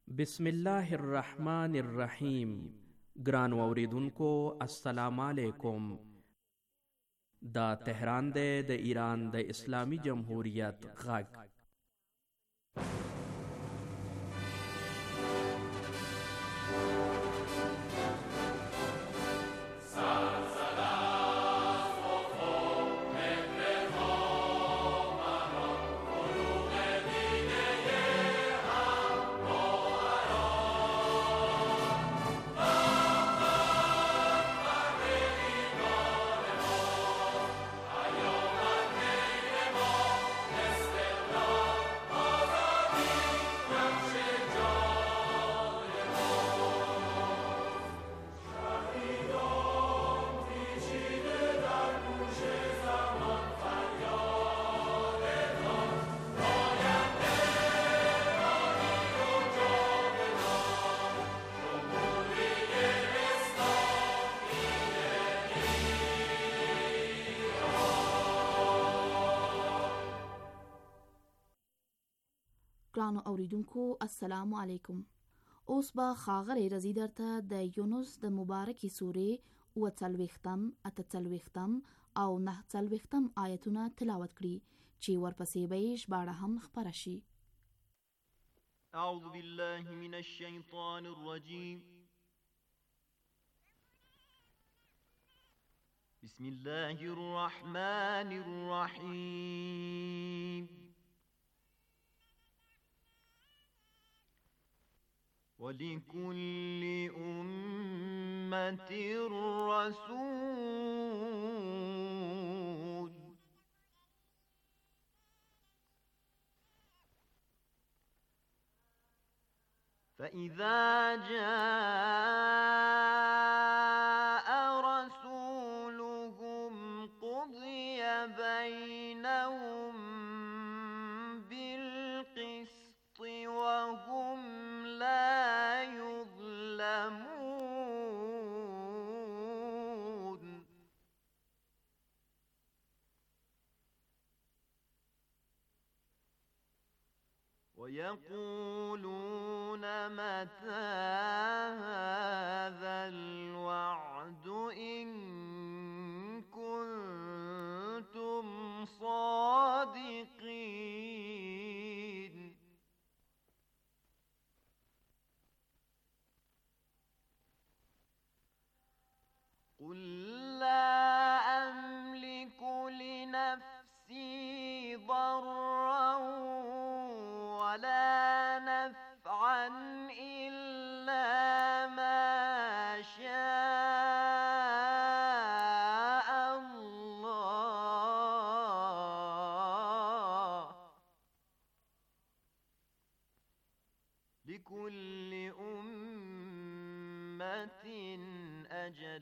بسم الله الرحمن الرحیم. ګران اوریدونکو السلام علیکم. دا تهران دی د ایران د اسلامی جمهوریت غږ. ګرانو اوریدونکو السلام علیکم. اوس به ښاغلی رضی درته د یونس د مبارکې سورې 40 اتهڅلوېښتم او 49 آیتونه تلاوت کړي چې ورپسې به یې ژباړه هم خپره شي. اعوذ بالله من الشیطان الرجیم. بسم الله الرحمن الرحیم. وَلِكُلِّ أُمَّةٍ رَّسُولٌ فَإِذَا جَاءَ رَسُولُهُمْ قُضِيَ بَيْنَهُم بِالْقِسْطِ وَهُمْ لا يظلمون. ويقولون متى هذا الوعد إن كنتم صادقين. قل لا أملك لنفسي ضرا ولا نفعا إلا ما شاء الله. لكل أمة أجل.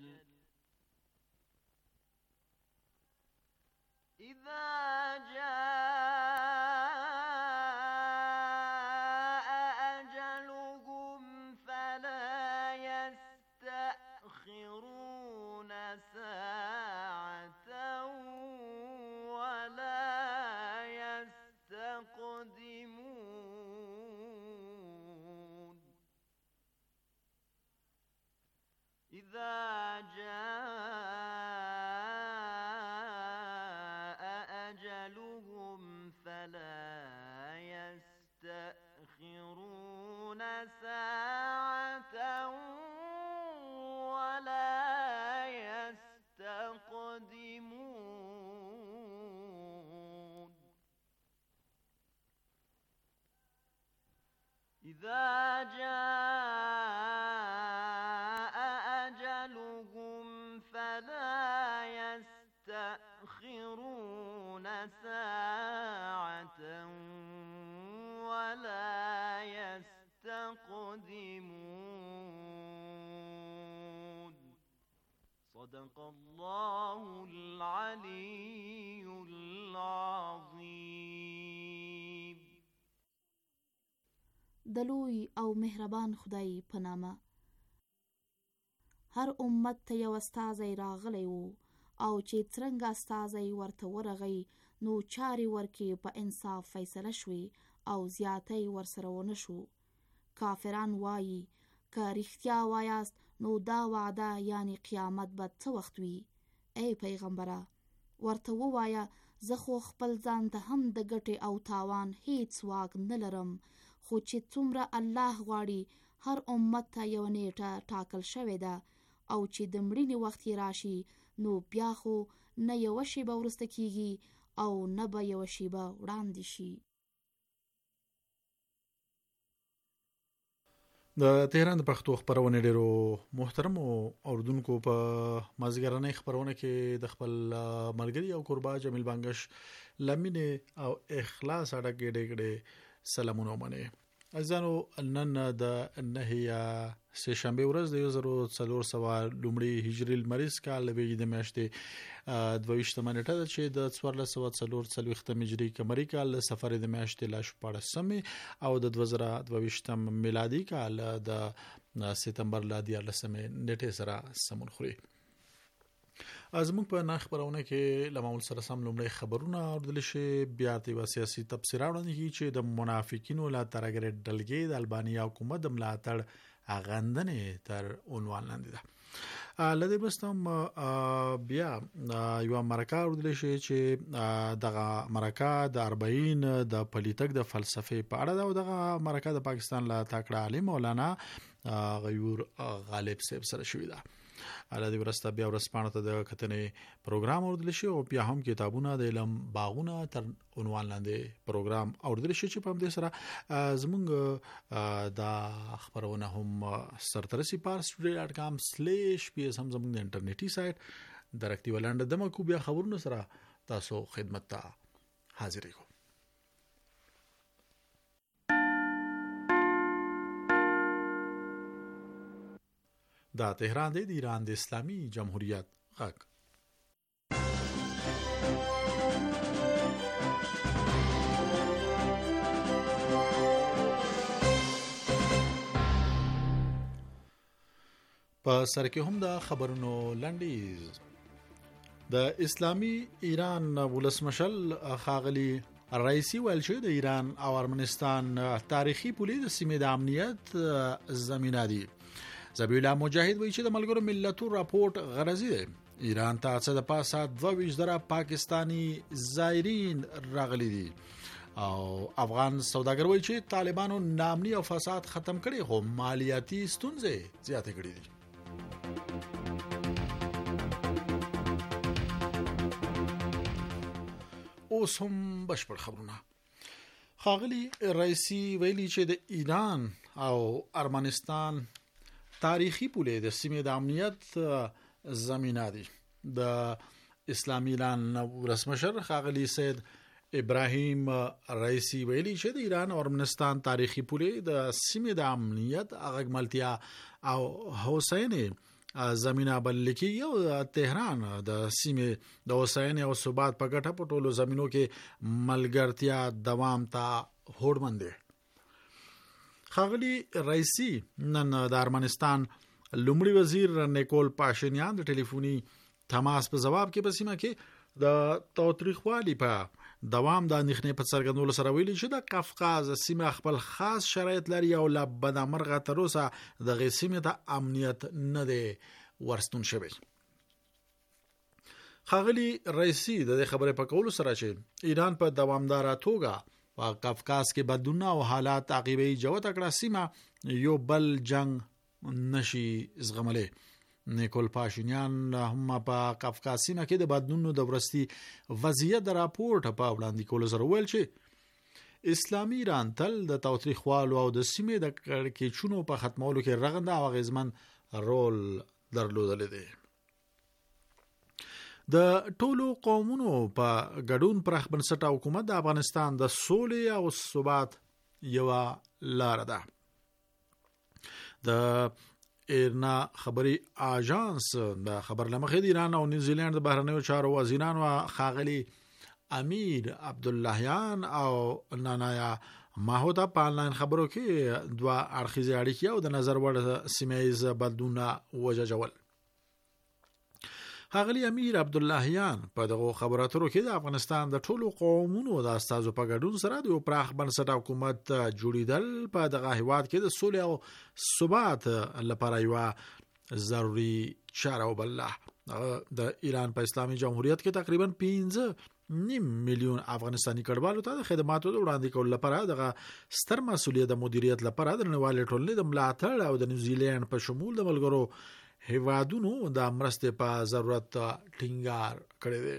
إذا جاء أجلهم فلا يستأخرون ساعة ولا يستقدمون. إذا أجلهم فلا يستأخرون ساعة ولا يستقدمون. إذا جاء أجلهم فلا يستأخرون ساعة ولا يستقدمون. صدق الله العلي العظيم. د لوی او مهربان خدای په نامه. هر امت ته یو استازی راغلی وو او چې څرنګه استازی ورته ورغی نو چارې ورکې په انصاف فیصله شوې او زیاتی ورسره ونه شو. کافران وایي که رښتیا وایاست نو دا وعده یعنی قیامت به څه وخت وي؟ ای پیغمبره ورته ووایه زه خو خپل ځان ته هم د ګټې او تاوان هیڅ واک نه لرم، خو چې څومره الله غواړي هر امت ته یو نیټه ټاکل شوې ده او چې د مړینې وخت یې راشي نو بیا خو نه یوه شیبه وروسته کیږي او نه به یوه شیبه وړاندې شي. د تهران د پښتو خبرونه ډیرو محترم اوردونکو په مازیګرنۍ خبرونه کې د خپل ملګری او قربا جمیل بانګش لمینه او اخلاص اړه ډېرې سلامونه ومنه. ازانو نن د نهیا سه شنبه ورځ د 1400 لومړی هجری المریض کال لوي د میاشتې 22 منټه ده چې د 1440 هجری قمری کال سفر د میاشتې لا 14 او د 2022 میلادي کال د سپتمبر لا 14 نیټه سره سمون خوري. زموږ په نخ خبرونه کې لمول سره سم لومړی خبرونه اوردل شي، بیا د سیاسي تفسیر وړاندې کی چې د منافقینو لا ترګر ډلګي د البانیا حکومت د ملاتړ غندنې تر عنوان لاندې ده. لدې بستم بیا یو مرکه اوردل شي چې دغه مرکه د 40 د پولیټیک د فلسفه په اړه ده او دغه مرکه د پاکستان لا تکړه عالم مولانا غیور غالب صاحب سره شوې ده. دې ورسته بیا ورسپانه ته د کتنې پروګرام اوردل شي او بیا هم کتابونه د علم باغونه تر عنوان لاندې پروګرام اوردل شي چې په دې سره زمونږ د خبرونه هم سرترسي parstoday.com/ps هم زمونږ د انټرنیټي سایت درکتي ولاند دمه کو بیا خبرونه سره تاسو خدمت ته حاضر یو. دا تهران دی د ایران د اسلامي جمهوریت غږ. په سر کې هم د خبرونو لنډیز. د اسلامي ایران ولسمشر خاغلی رئیسی ویل چې د ایران او ارمنستان تاریخي پولې د سیمې د امنیت زمینه دي. زبیح الله مجاهد وایي چې د ملګرو ملتو راپورټ غرضی دی. ایران ته څه د پاسه 22 پاکستانی زایرین راغلي دي او افغان سوداګر وایي چې طالبانو نامني او فساد ختم کړي خو مالیاتي ستونزې زیاتې کړې دي. اوس هم بشپړ خبرونه. خاغلی رئیسی ویلي چې د ایران او ارمنستان تاریخي پولې د سیمې د امنیت زمینه دي. د اسلامي ایران ولسمشر خاغلی سید ابراهیم رئیسی ویلي چې د ایران او ارمنستان تاریخي پولې د سیمې د امنیت اغږملتیا او هوساینې زمينه بلل کی او تهران د سیمې د هوساینې او ثبات په ګټه په ټولو زمينو کې ملګرتیا دوام ته هوډمند دي. خاغلی رئیسی نن د ارمنستان لومړي وزیر نیکول پاشینیان د ټلیفوني تماس په جواب کې په سیمه کې د تاوتریخوالي په دوام د اندېښنې په څرګندولو سره ویلي چې د قفقاز سیمه خپل خاص شرایط لري او لا بدامرغه تر اوسه د غسیمه ته امنیت نه دی ورستون شوی. خاغلی رئیسی د خبرې په کولو سره چې ایران په دوامدار توګه په قفقاز کې بدلونه او حالات عقیبه جوړ کړه سیمه یو بل جنگ نشي زغمله. نیکول پاشینیان هم په قفقاز سیمه کې د بدلونونو د ورستي وضعیت د راپورټ په وړاندې کولو سره ویل چې اسلامي ایران تل د تاوتریخوالو او د سیمې د کړکېچونو په ختمولو کې رغنده او غیزمن رول درلودل دي. د ټولو قومونو په ګډون پرخ بنسټه حکومت د افغانستان د سولې او ثبات یو لار ده. د ایرنا خبري اژانس د خبر لمخې د ایران او نیوزیلند د بهرنیو چارو وزیرانو خاغلی امیر عبداللهیان او نانایا ماهوتا په آنلاین خبرو کې دوه اړخیزه اړیکې او د نظر وړ سیمه ایز بدلونه وججول. ښاغلي امیر عبداللهیان په دغه خبرو اترو کې د افغانستان د ټولو قومونو د استازو په ګډون سره د یو پراخ بنسټ حکومت جوړیدل په دغه هیواد کې د سولې او ثبات لپاره یوه ضروري چاره وبلله. د ایران په اسلامي جمهوریت کې تقریبا 5.5 میلیون افغانستاني کډوالو ته د خدماتو د وړاندې کولو لپاره دغه ستر مسؤلیت د مدیریت لپاره د نړیوالې ټولنې د ملاتړ او د نیوزیلند په شمول د ملګرو هیوادونو د مرستې په ضرورت ټینګار کړی دی.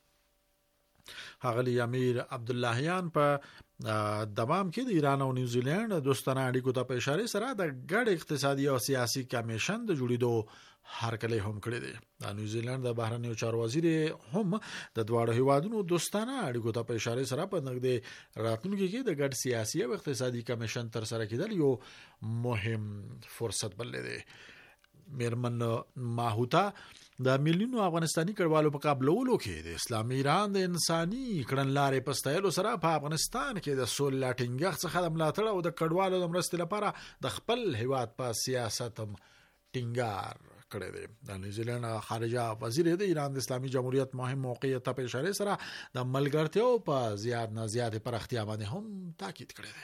ښاغلي امیر عبداللهیان په دمام کې د ایران او نیوزیلند دوستانه اړیکو ته په اشاره سره د ګډ اقتصادي او سیاسي کمیشن د جوړیدو هرکلی هم کړی دی. د نیوزیلند د بهرنیو چارو وزیر هم د دواړو هیوادونو دوستانه اړیکو ته په اشاره سره په نږدې راتلونکي کې د ګډ سیاسي او اقتصادي کمیشن تر سره کېدل یو مهم فرصت بللی دی. میرمن ماهوتا د میلیونو افغانستاني کډوالو په قبولولو کې د اسلامي ایران د انساني کړنلارې په ستایلو سره په افغانستان کې د سولې ټینګښت څخه د ملاتړ او د کډوالو د مرستې لپاره د خپل هیواد په سیاست هم ټینګار کړی دی. د نیوزیلند خارجه وزیر د ایران د اسلامي جمهوریت مهم موقعیت ته په اشاره سره د ملګرتیاو په زیات نه زیات پراختیا باندې هم تاکید کړی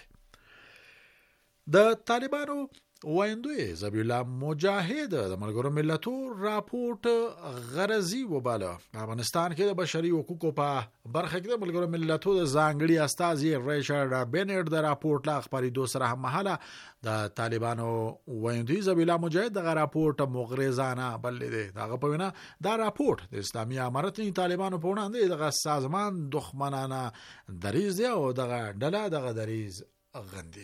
دی. د طالبانو وایندوی ذبیح الله مجاهد د ملګرو ملتو راپورټ غرضی وباله. افغانستان کې د بشري حقوقو په برخه کې د ملګرو ملتو د ځانګړي استازي ریچارډ بینټ د راپورټ لا خبرېدو سره هم مهاله د طالبانو وایندوی ذبیح الله مجاهد د راپورټ مغرضانه بللی دی. دغه په وینا دا راپورټ د اسلامي امارت طالبانو په وړاندې دغه سازمان دښمنانه دریځ دی او دغه ډله دغه دریځ غندي.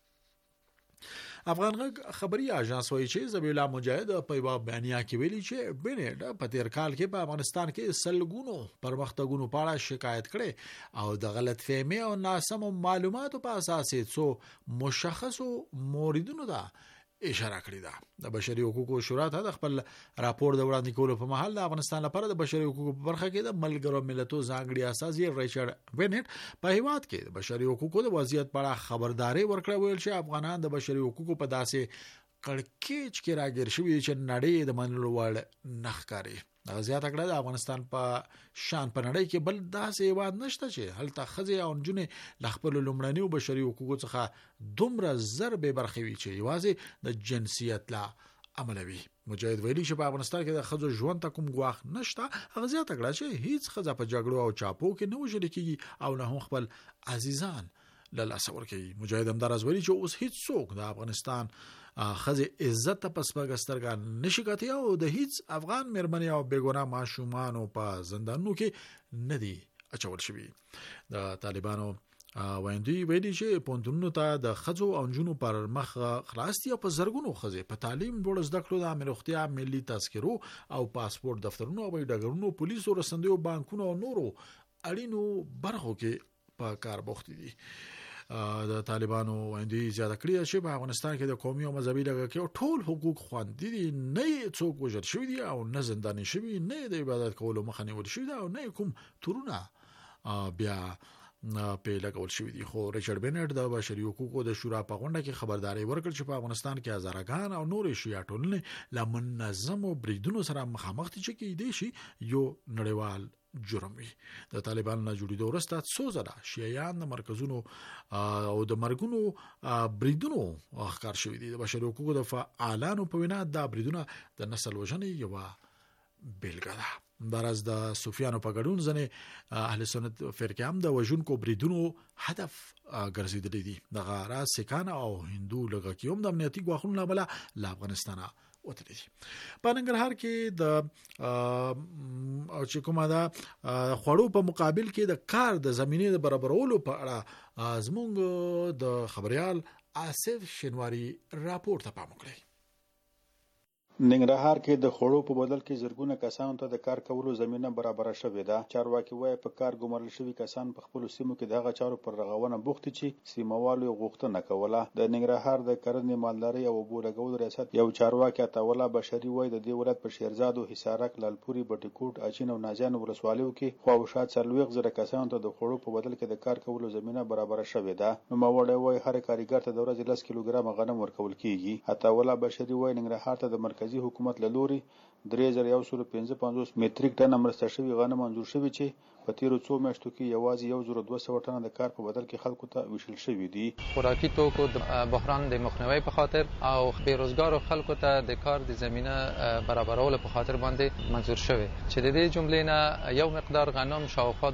افغان غږ خبري اژانس وایي چې ذبیح الله مجاهد په یوه بیانیه کې ویلي چې بینټ په تیر کال کې په افغانستان کې سلګونو پرمختګونو په اړه شکایت کړي او د غلط فهمي او ناسمو معلوماتو په اساس څو مشخصو موردونو ته اشاره کړې ده. د بشري حقوقو شورا ته د خپل راپور د وړاندې کولو په مهال د افغانستان لپاره د بشري حقوقو په برخه کې د ملګرو ملتونو ځانګړي استازي ریچارډ بینټ په هیواد کې د بشري حقوقو د وضعیت په اړه خبرداري ورکړه. ویل چې افغانان د بشري حقوقو په داسې کړکېچ کې راګیر شوي چې نړۍ د منلو وړ نه ښکاري. دغه زیاته کړه د افغانستان په شان په نړۍ کې بل داسې هیواد نشته چې هلته ښځې او نجونې له خپلو لومړنیو بشري حقوقو څخه دومره زر بې برخې وي چې یوازې د جنسیت له امله وي. مجاهد ویلي چې په افغانستان کې د ښځو ژوند ته کوم ګواښ نشته. هغه زیاته کړه چې هیڅ ښځه په جګړو او چاپو کې نه وژل کېږي او نه هم خپل عزیزان له لاسه ورکوي. مجاهد همداراز ویلي چې اوس هیڅ څوک د افغانستان ښځې عزت ته په سپکه سترګه نشي کتلی او د هیڅ افغان مېرمنې او بېګناه ماشومانو په زندانونو کې نه دي اچول شوي. د طالبانو وایندوی ویلي چې پوهنتونونو ته د ښځو او نجونو پر مخ خلاص دي او په زرګونو ښځې په تعلیم لوړو زده کړو د عامه روغتیا ملي تذکرو او پاسپورت دفترونو او ډګرونو پولیسو رسندیو بانکونو او نورو اړینو برخو کې په کار بوخت دي. د طالبانو وایندوی زیاته کړې چې په افغانستان کې د قومي او مذهبي لږه کې ټول حقوق خوندي دي. نه څوک وژل شوي دي او نه زنداني شوي، نه د عبادت کولو مخه نیول شوي ده او نه کوم تورونه بیا په لګول شوي دي. خو ریچارډ بینټ د بشري حقوقو د شورا په غونډه کې خبرداري ورکړه چې په افغانستان کې هزارهګان او نور شیعه ټولنې له منظمو بریدونو سره مخامخ دي چې کېدای شي یو نړیوال جرم وي. د طالبانو نه جوړېدو وروسته څو ځله شیعیان د مرکزونو او د مرګونو بریدونو ښکار شوي دي. د بشري حقوقو د فعالانو په وینا دا بریدونه د نسل وژنې یوه بیلګه ده. همداراز د صوفیانو په ګډون ځینې اهل سنت فرقې هم د وژونکو بریدونو هدف ګرځېدلي دي. دغه راز سیکان او هندو لږکي هم د امنیتي ګواښونو له امله له افغانستانه وتلي دي. په ننګرهار کې د چې کومه ده خوړو په مقابل کې د کار د زمینې د برابرولو په اړه زموږ د خبريال آصف شینواری راپور ته پام وکړي. ننګرهار کې د خوړو په بدل کې زرګونه کسانو ته د کار کولو زمینه برابره شوې ده. چارواکي وایي په کار ګمارل شوي کسان په خپلو سیمو کې دغه چارو پر رغونه بوخت چې سیموالو غوښتنه کوله. د ننګرهار د کرنې مالدارۍ او اوبو لګولو ریاست یو چارواکي عطاالله بشري وایي د دې ولایت په شیرزاد او حصارک، لالپوري، بټکوټ، اچین او نازیان ولسوالیو کې خواوشا 40,000 کسانو ته د خوړو په بدل کې د کار کولو زمینه برابره شوې ده. نوموړی وایي هر کارګر ته د ورځې 10 کیلوګرام غنم ورکول کیږي. عطاالله بشري وایي ننګرهار ته د مرکزي مرکزی حکومت له لوري 3155 متریک ټن مرسته شوی غنم منظور شوی چې په تیرو څو میاشتو کې یوازې 1200 ټنه د کار په بدل کې خلکو ته ویشل شوی دي. خوراکي توکو د بحران د مخنیوي په خاطر او بیروزګارو خلکو ته د کار د زمینه برابرولو په خاطر باندې منظور شوی چې د دې جملې نه یو مقدار غنم شاوخوا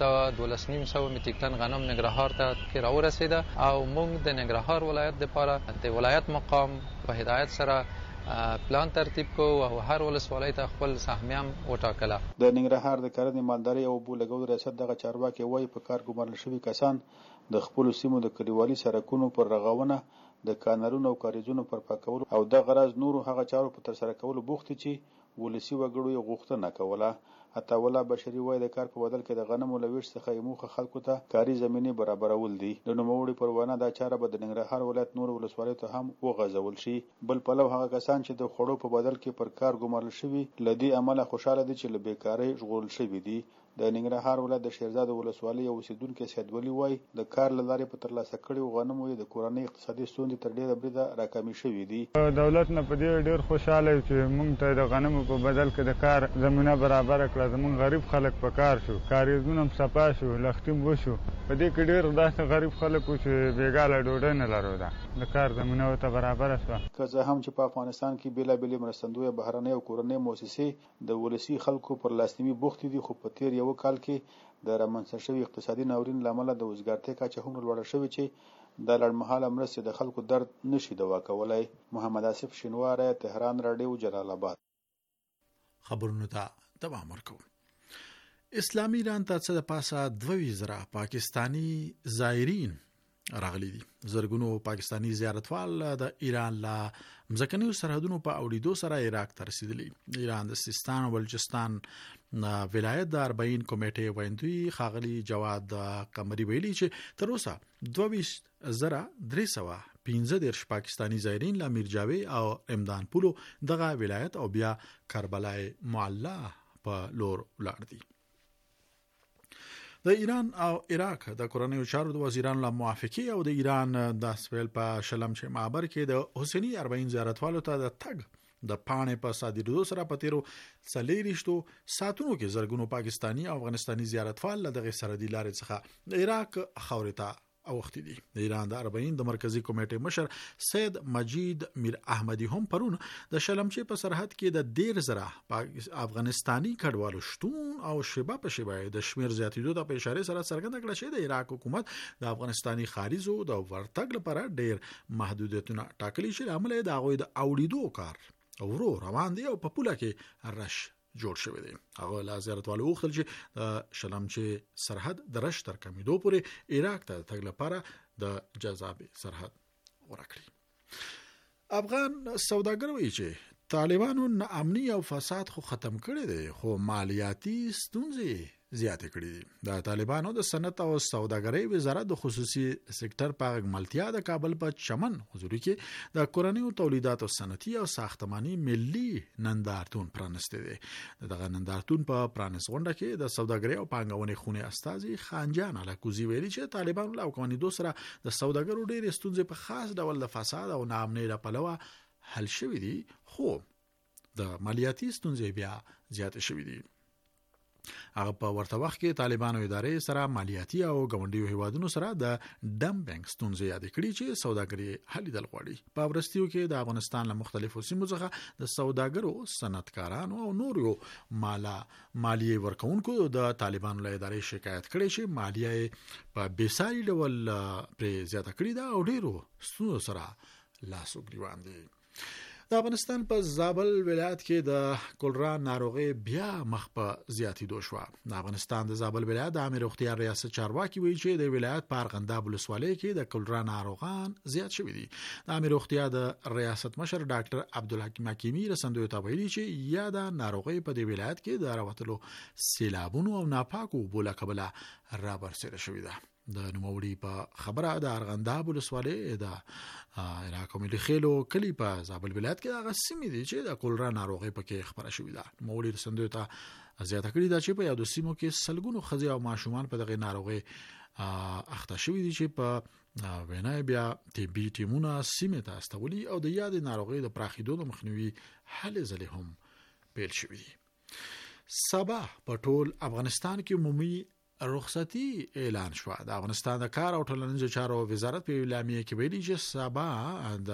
1200 متریک ټن غنم ننګرهار ته کې راورسېده او موږ د ننګرهار ولایت لپاره د ولایت مقام په هدایت سره پلان ترتیب کو او هر ولسوالۍ ته خپل سهمیه وټاکله. د ننګرهار د کرنې مالدارۍ او اوبو لګولو ریاست دغه چارواکي وایي په کار ګمارل شوي کسان د خپلو سیمو د کلیوالي سړکونو پر رغونه، د کانالونو او کاریزونو پر پاکولو او د غرض نورو هغه چارو په ترسره کولو بوخت چې ولسي وګړو یې غوښتنه کوله. عطاالله بشري وایي د کار په بدل کې د غنمو له ویش څخه یې موخه خلکو ته کاري زمینې برابرول دي. د نوموړي پر وینا دا چاره به د ننګرهار ولایت نورو ولسوالیو ته هم وغځول شي. بل پلو هغه کسان چې د خوړو په بدل کې پر کار ګمارل شوي له دې امله خوشاله دي چې له بیکارۍ ژغورل شوي دي. د ننګرهار ولایت د شیرزاد ولسوالۍ یو اوسیدونکی سید ولی وایي د کار له لارې په ترلاسه کړیو غنمو یې د کورنۍ اقتصادي ستونزې تر ډېره بریده راکمې شوي دي. دولت نه په دې ډېر خوشاله یو چې موږ ته د غنمو په بدل کې د کار زمینه برابره کړه. زموږ غریب خلک په کار شو، کاریزونه هم صفا شو، لښتي وشو. په دې کې ډېر داسې غریب خلک وو چې بېګاله ډوډۍ نه لرو. د کار زمینه ورته برابره شوه. که څه هم چې په افغانستان کې بېلابېلې مرستندویه بهرنۍ او کورنۍ موسسې د ولسي خلکو پر لاسنیوي بوختې دي، خو په تېر یو کال کې د رامنځته شوي اقتصادي ناورین له امله د وزګارتۍ کچه هم لوړه شوې چې د لړمحاله مرستې د خلکو درد نشي دوا کولی. محمد آصف شینواری، تهران رادیو، جلال آباد. خبرونه ته دوام ورکوم. اسلامي ایران ته څه د پاسه 2000 پاکستانی زایرین راغلي دي. زرګونو پاکستانی زیارتوال د ایران لا مځکنیو سرحدونو په اوړېدو سره عراق ته رسیدلي. ایران د سیستان او بلوچستان ولایت د 40 کمیټې ویندوی ښاغلي جواد قمري ویلي چې تر اوسه 22315 پاکستانی زایرین له میرجاوی او امدان پولو دغه ولایت او بیا کربلای معلا په لور ولاړ دي. د ایران او عراق د کورنیو چارو د وزیرانو له موافقې او د ایران د سویل په شلمچه معبر کې د حسینی 40 زیارتوالو ته د تګ د پانې په صادرېدو سره په تیرو 40 ساعتونو کې زرګونو پاکستانی او افغانستانی زیارتوال له دغه سرحدي لارې څخه د عراق خاورې ته اوختي دي. د ایران د 40 د مرکزی کمیټې مشر سید مجید میر احمدی هم پرون د شلمچه په سرحد کې د 10000 افغانستانی کډوالو شتون او شیبه په شیبه د شمیر زیاتېدو د اشاره سره څرګنده کړه چې د عراق حکومت د افغانستانی خارجو د ورتګ لپاره ډېر محدودیتونه ټاکلي چې عمل د هغوی د اوړېدو کار ورو روان دي او په پوله کې رش جوړ شوی دی. هغه لا زیارتوالو وغوښتل چې د شلمچه سرحد د رش تر کمیدو پورې عراق ته تګ لپاره د جذاب سرحد ورکړي. افغان سوداګر وایي چې طالبانو ناامني او فساد خو ختم کړي دي، خو مالیاتي ستونزې زیاتې کړي دي. د طالبانو د صنعت او سوداګرۍ وزارت د خصوصي سکتر په غملتیا د کابل په چمن حضوري کې د کورنیو تولیداتو صنعتي او ساختماني ملي نندارتون پرانسته دي. دغه نندارتون په پرانس غونډه کې د سوداګرۍ او پانګونې خونې استازي خانجان علاکوزي ویلي چې طالبانو له قوانینو سره د سوداګرو ډېرې ستونزې په خاص ډول د فساد او ناامنۍ لپاره حل شوې دي، خو د مالیاتي ستونزې بیا زیات شوې دي. هغه په ورته وخت کې طالبانو ادارې سره مالیاتي او ګاونډیو هیوادونو سره د ډمپینګ ستونزې یاد کړې چې سوداګري حل دل غواړي. په ورستیو کې د افغانستان له مختلفو سیمو څخه د سوداګرو، صنعتکارانو او نورو مالیه ورکونکو د طالبانو له ادارې شکایت کړي چې مالیه په بیساري ډول پر زیاته کړې ده او ډیرو ستونزو سره لاس وګریوان دي. د افغانستان په زابل ولایت کې د کولرا ناروغي بیا مخ په زیاتېدو شو. د افغانستان د زابل ولایت د امیر اختیار ریاست چارواکي وایي چې د ولایت په ارغنداب ولسوالۍ کې د کولرا ناروغان زیات شوي دي. د امیر اختیار د ریاست مشر ډاکټر عبدالحکیم حکیمی رسندوی ته ویلي چې یا د ناروغي په دې ولایت کې د راوتلو سیلابونو او ناپاکو اوبو له کبله رابرسېره شوې ده. د نوموړي په خبره د ارغنداب ولسوالۍ د علاقو ملي خیلو کلی په زابل ولایت کې هغه سیمې دي چې د کولرا ناروغي پکې خبره شوې ده. نوموړي رسندوی ته زیاته کړې ده چې په یادو سیمو کې سلګونو ښځې او ماشومان په دغه ناروغي اخته شوي دي چې په وینا بیا طبي ټیمونه سیمه ته استولي او د یاد ناروغي د پراخېدو د مخنیوي هلې ځلې هم پیل شوې دي. سبا په ټول افغانستان کې عمومي رخصتي اعلان شو. د افغانستان د کار او ټولنیزو چارو وزارت په اعلامیه کې ویلي چې سبا د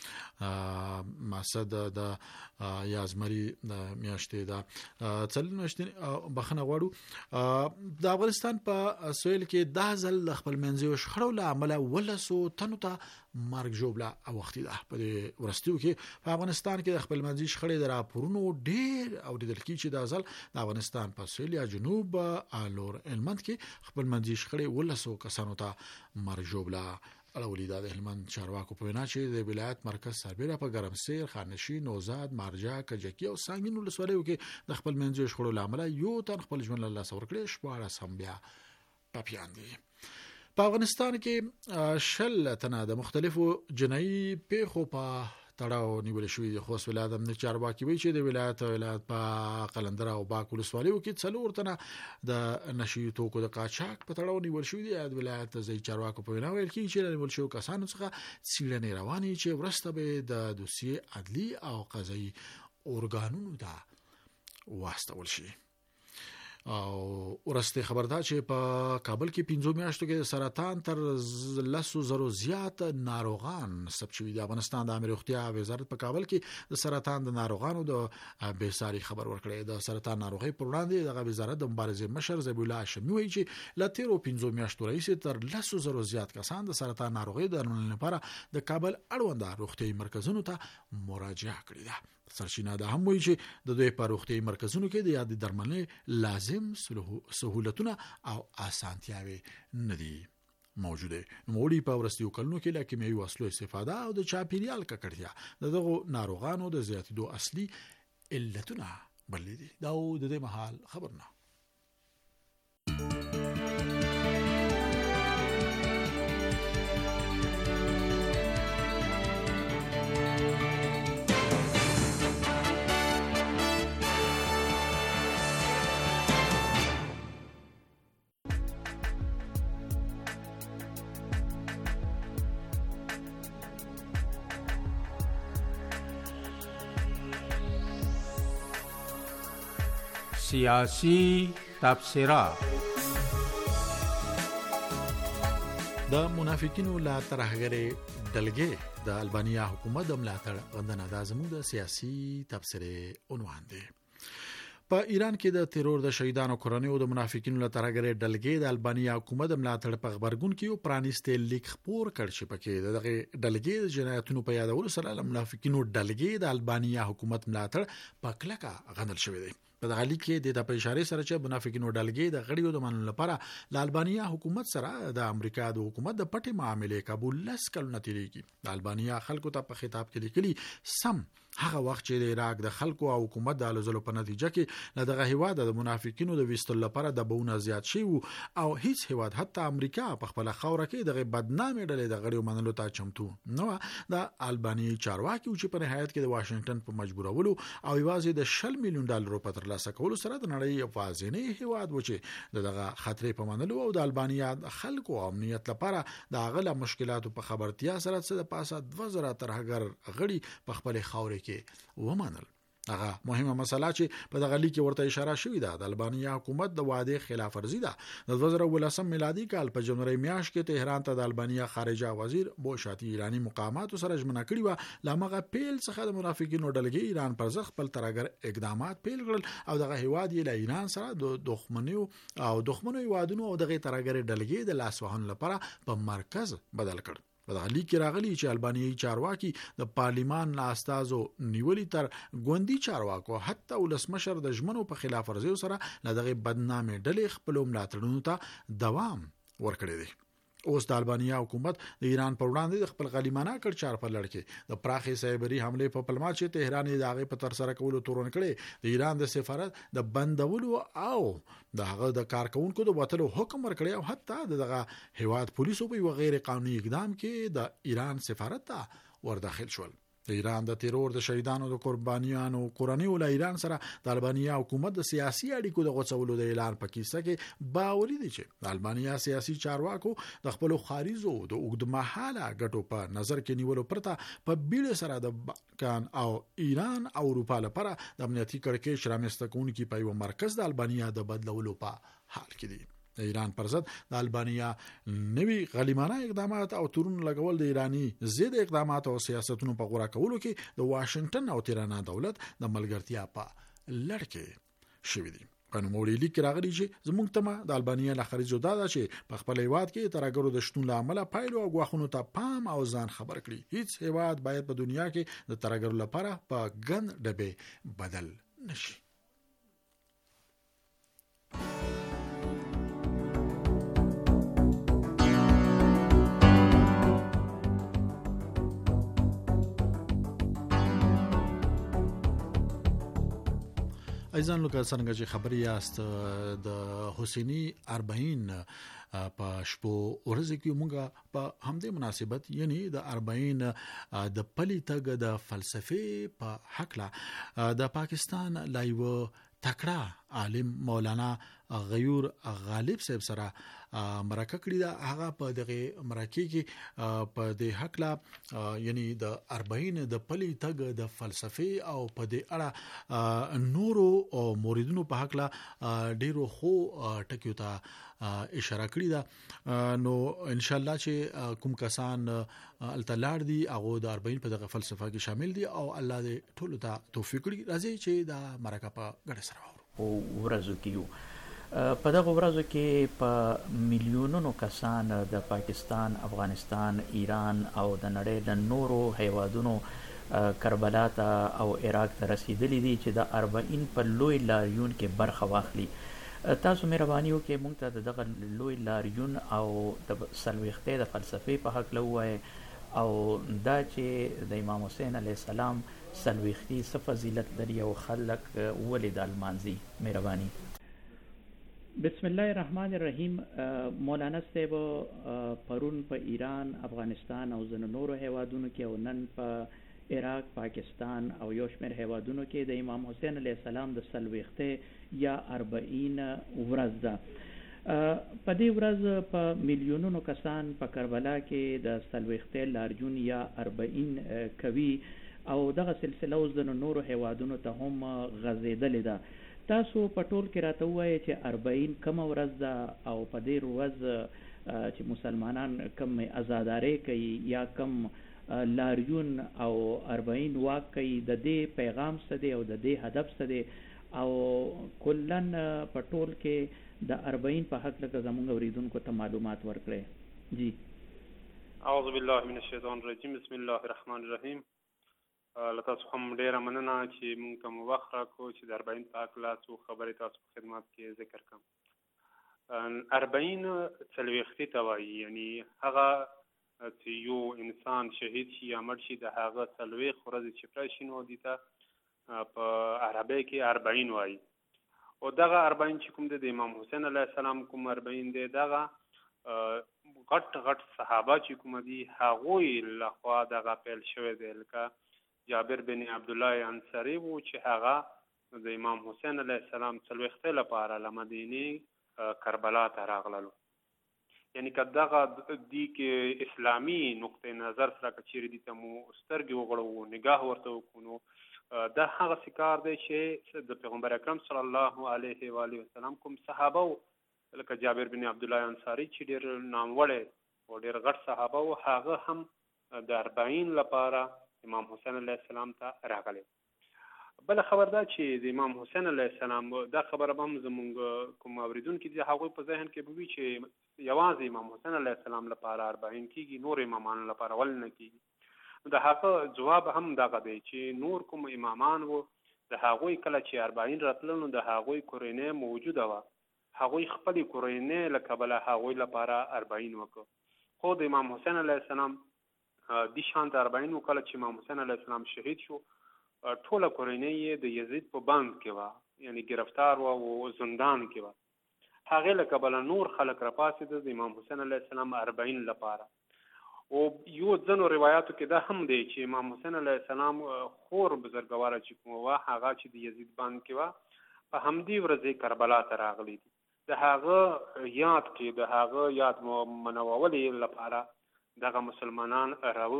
مقصد د یازمري د میاشتې د څلنوشتي بخنه غواړو د افغانستان په سویل کې د ځل خپل منځي شخړو له عمله ولسو تنو ته مرګ جوړه او وختي ده. په ورستیو کې په افغانستان کې د خپل منځي شخړې د راپورونو ډېر او د دلکی چې د ځل د افغانستان په سویل یا جنوب الور المند کې خپل منځي شخړې ولسو کسانو ته مرګ جوړه اړولې ده. د هلمند چارواکو په وینا چې د ولایت مرکز سربېره په ګرمسیر، خانشي، نوزاد، مارجه، کجکی او سنگین ولسوالیو کې د خپل منځي شخړو له عمله یو تن خپل ژوند له لاسه ورکړي، شپږ سم بیا ټاپیان دي. په افغانستان کې شل تنه د مختلفو جنایي پیښو په تړاو نیول شوې دي. خو ولایت امنیت چارواکي وایي چې د ولایت په قلندر او باک ولسوالیو کې 4 تنه د نشي توکو د قاچاق په تړاو نیول شوې دي. د ولایت ځای چارواکو په وینا ویل کېږي چې نیول شوی کسانو څخه څېړنې روانې چې ورسته به د دوسیې عدلي او قضایي اورګانونو ته واستول شي. او ورسته خبردار چې په کابل کې 15 میاشتو کې سرطان تر 100,000 زیات ناروغان ثبت شوي دي. افغانستان د عامه روغتیا وزارت په کابل کې د سرطان د ناروغانو د بېساري خبر ورکړی. د سرطان ناروغي پر وړاندې د وزارت د مبارزې مشر زبیح الله هاشمي وایي چې له تیرو 15 میاشتو راهیسې تر 100,000 زیات کسان د سرطان ناروغي د درملنې لپاره د کابل اړوند روغتیايي مرکزونو ته مراجعه کړې ده. سرچینه ده هم وایي چې د دوی په روغتیايي مرکزونو کې د یاد درملنې لازم سہولتونه او اسانتیاوي نه دي موجوده. نوموړي په ورستیو کلونو کې له کیمیاوي وسلو استفاده او د چاپیریال ککړتیا دغه ناروغانو د زیاتېدو اصلي علتونه بللي دي. دا د دې مهال خبرونه سیاسی تبصره. د منافقینو لا ترهګری دلګې د البانیا حکومت د ملاتړ غندنه د زموږ د سیاسی تبصره عنوان دی. په ایران کې د تیرور د شهیدانو کورنیو د منافقینو له ترهګری دلګې د البانیا حکومت د ملاتړ په خبرګون کې یو پرانیسته لیک خبر کړ چې پکې دغه دلګې د جنایتونو په یادولو سره د منافقینو دلګې د البانیا حکومت ملاتړ په کلکه غندل شوی دی. په دغه لیک کې د اشاره سره چې منافقینو دلګې د غړیو د منلو لپاره د البانیا حکومت سره د امریکا د حکومت د پټي معاملې قبول لس کلونه تیریږي. د البانیا خلکو ته په خطاب کې لیکلي سم هغه وخت چې د عراق د خلکو او حکومت د الوزلو په نتیجه کې دغه هیواد د منافقینو د وستل لپاره د بونه زیات شي او هیڅ هیواد حتی امریکا په خپل خوره کې دغه بدنامي ډلې د غړیو منلو ته چمتو نو د البانی چارواکي چې په نهایت کې د واشنگټن په مجبورولو او یوازې د 10 میلیون ډالر په ترلاسه کولو سره د نړۍ افاظنی هیواد و چې دغه خطرې په منلو او د البانیا خلکو امنیت لپاره د غله مشکلاتو په خبرتیا سره د پاسه 2000 ترهګر غړي په خپل خوره کې ومنل. هغه مهمه مسله چې په دغه لیک ورته اشاره شوې ده د البانیا حکومت د وعده خلاف ورزي ده. د 2019 میلادي کال په جنوري میاشت کې تهران ته د البانیا خارجه وزیر بوشاتی ایرانی مقاماتو سره ژمنه کړې و لامغه پیل څخه د منافقینو ډلګي ایران پر ځخ خپل ترګر اقدامات پیل کړل او دغه هیواد یې له ایران سره د دښمنو هیوادونو او دغه ترګر ډلګي د لاسوهن لپاره په مرکز بدل کړ. په دغه لیک کې راغلی چې البانیایي چارواکي د پارلیمان استازو نیولې تر ګوندی چارواکو حتی ولسمشر د ژمنو په خلاف ورزي سره دغه بدنامي ډلې خپل ملاتړونو ته دوام ورکړي دي. اوس د البانیا حکومت د ایران پر وړاندې د خپل غلیمانه کړ چار په لړ کې د پراخي سایبری حمله په پلمه چې تهران یې دغه په تر سره کولو تورن کړي د ایران د سفارت د بندولو او دغه د کارکونکو د وټلو حکم ورکړي او حتی دغه هیواد پولیسو په غیر قانوني اقدام کې د ایران سفارت ته ورداخل شول. د ایران د تیرور د شهیدانو د قربانیانو کورنیو له ایران سره د البانیا حکومت د سیاسي اړیکو د غوڅولو د اعلان په کیسه کې باوري دي چې د البانیا سیاسي چارواکو د خپل خارجو د اوږدمهاله ګټو په نظر کې نیولو پرته په بیړه سره د بالکان او ایران او اروپا لپاره د امنیتي کړکېچ رامنځته کوونکي په یو مرکز د البانیا د بدلولو په حال کې دي. د ایران پر ضد د البانیا نوي غلیمانه اقدامات او تورون لګول د ایرانی ضد اقدامات او سیاستونو په غوړه کولو کې د واشنگټن او تهران دولت د ملګرتیا په لړ کې شوې دي. په نوموړي لیک کې راغلي چې زموږ تمه د البانیا له خارجو دا ده چې په خپل هیواد کې ترهګرو د شتون له امله پایلو او ګواښونو ته پام او ځان خبر کړي. هیڅ هیواد باید په دنیا کې د ترهګرو لپاره په ګند ډبې بدل نشي. ایزان لکه څنګه چې خبري یاست د حسینی 40 په شپو ورځ کې مونږه په همدې مناسبت یعنی د 40 د پلي تګ د فلسفې په حق لا د پاکستان لایو تکړه عالم مولانا غیور غالب صاحب سره مرکه کړی دا. هغه په دغه مرکه کې په د حق لا یعنی د 40 د پلي تګ د فلسفې او په د اړه نورو او موردونو په حق لا ډیرو خو ټکیو ته اشاره کړی دا. نو ان شاء الله چې کوم کسان التلار دي هغه د 40 په دغه فلسفه کې شامل دي او الله دې ټول ته توفیق کړي. راځي چې دا مرکه په ګډه سره او ورځو کې په دغه ورځو کې په میلیونونو کسان د پاکستان، افغانستان، ایران او د نړۍ د نورو هیوادونو کربلا ته او عراق ته رسیدلی دي چې د 40 په لوی لاریون کې برخه واخلي. تاسو مهرباني وکړئ موږ ته دغه لوی لاریون او د څلوېښتۍ د فلسفې په حق ووایئ او دا چې د امام حسین علیه السلام څلوېښتي څه فضیلت لري او خلک ولې دا لمانځي. مهرباني. بسم الله الرحمن الرحیم. مولانا صاحب پرون په ایران، افغانستان او ځینو نورو هیوادونو کې او نن په عراق، پاکستان او یو شمېر هیوادونو کې د امام حسین علیه السلام د څلوېښتۍ یا 40 ورځ ده. په دې ورځ په میلیونونو کسان په کربلا کې د څلوېښتۍ لاریون یا 40 کوي او دغه سلسله اوس د نورو هیوادونو ته هم غځېدلې ده. تاسو په ټول کې راته ووایئ چې 40 کومه ورځ ده او په دې ورځ چې مسلمانان کم ازاداري کوي یا کم لاریون او 40 واک کوي د دې پیغام څه دی او د دې هدف څه دی او کلن په ټول کې د 40 په حق لکه زموږ اوریدونکو ته معلومات ورکړئ. جی. اعوذ بالله من الشیطان الرجیم. بسم الله الرحمن الرحیم. لتاسو هم ډیره مننه چې موږ ته مو وخت راکړو چې د 40 په حق لا څو خبرې تاسو په خدمت کې ذکر کوم. 40 څلوېښتۍ ته وایي، یعنی هغه چې یو انسان شهید شي یا مړ شي د هغه 40 ورځې چې پوره شي نو دې ته په عربی کې 40 وایي. او دغه 40 چې کوم د امام حسین علیه السلام کوم 40 دی دغه غټ صحابه چې کوم دي هغوی لخوا دغه پیل شوی دی. لکه جابر بن عبد الله انصاری وو چې هغه د امام حسین علیه السلام څلوېښتۍ لپاره له مدینې کربلا ته راغللو. یعنی که دغه دي کې اسلامي نقطې نظر سره که چیرې دي ته مو سترګې وغړوو، نګاه ورته وکړو، نو دا هغه کار دی چې د پیغمبر اکرم صلی الله علیه و آله وسلم کوم صحابه وو لکه جابر بن عبد الله انصاری چې ډېر ناموړی او ډېر غټ صحابه وو، هغه هم د 40 لپاره امام حسین علیه السلام ته راغلی. بل خبر دا چې د امام حسین علیه السلام دا خبره به هم زموږ کوم اوریدونکي دي هغوی په ذهن کې به وي چې یوازې امام حسین علیه السلام لپاره 40 کېږي، نور امامان لپاره ولې نه کېږي. د هغه جواب هم دغه دی چې نور کوم امامان وو د هغوی کله چې 40 راتلل نو د هغوی کورنۍ موجوده وه، هغوی خپلې کورنۍ له کبله هغوی لپاره 40 وکړو. خو د امام حسین علیه السلام دی شانت 40 کله چې امام حسین علیه السلام شهید شو ټوله کورنۍ یې د یزید په بند کې وه، یعنی گرفتار وه او زندان کې وه. هغې له کبله نور خلک راپاڅېده د امام حسین علیه السلام 40 لپاره. او یو ځنو روایتو کې دا هم دی چې امام حسین علیه السلام خور بزرګواره چې کومه وه هغه چې د یزید بند کې وه په همدې ورځې کربلا ته راغلی دي. د هغه یاد کې د هغه یاد منولې لپاره دغه مسلمانان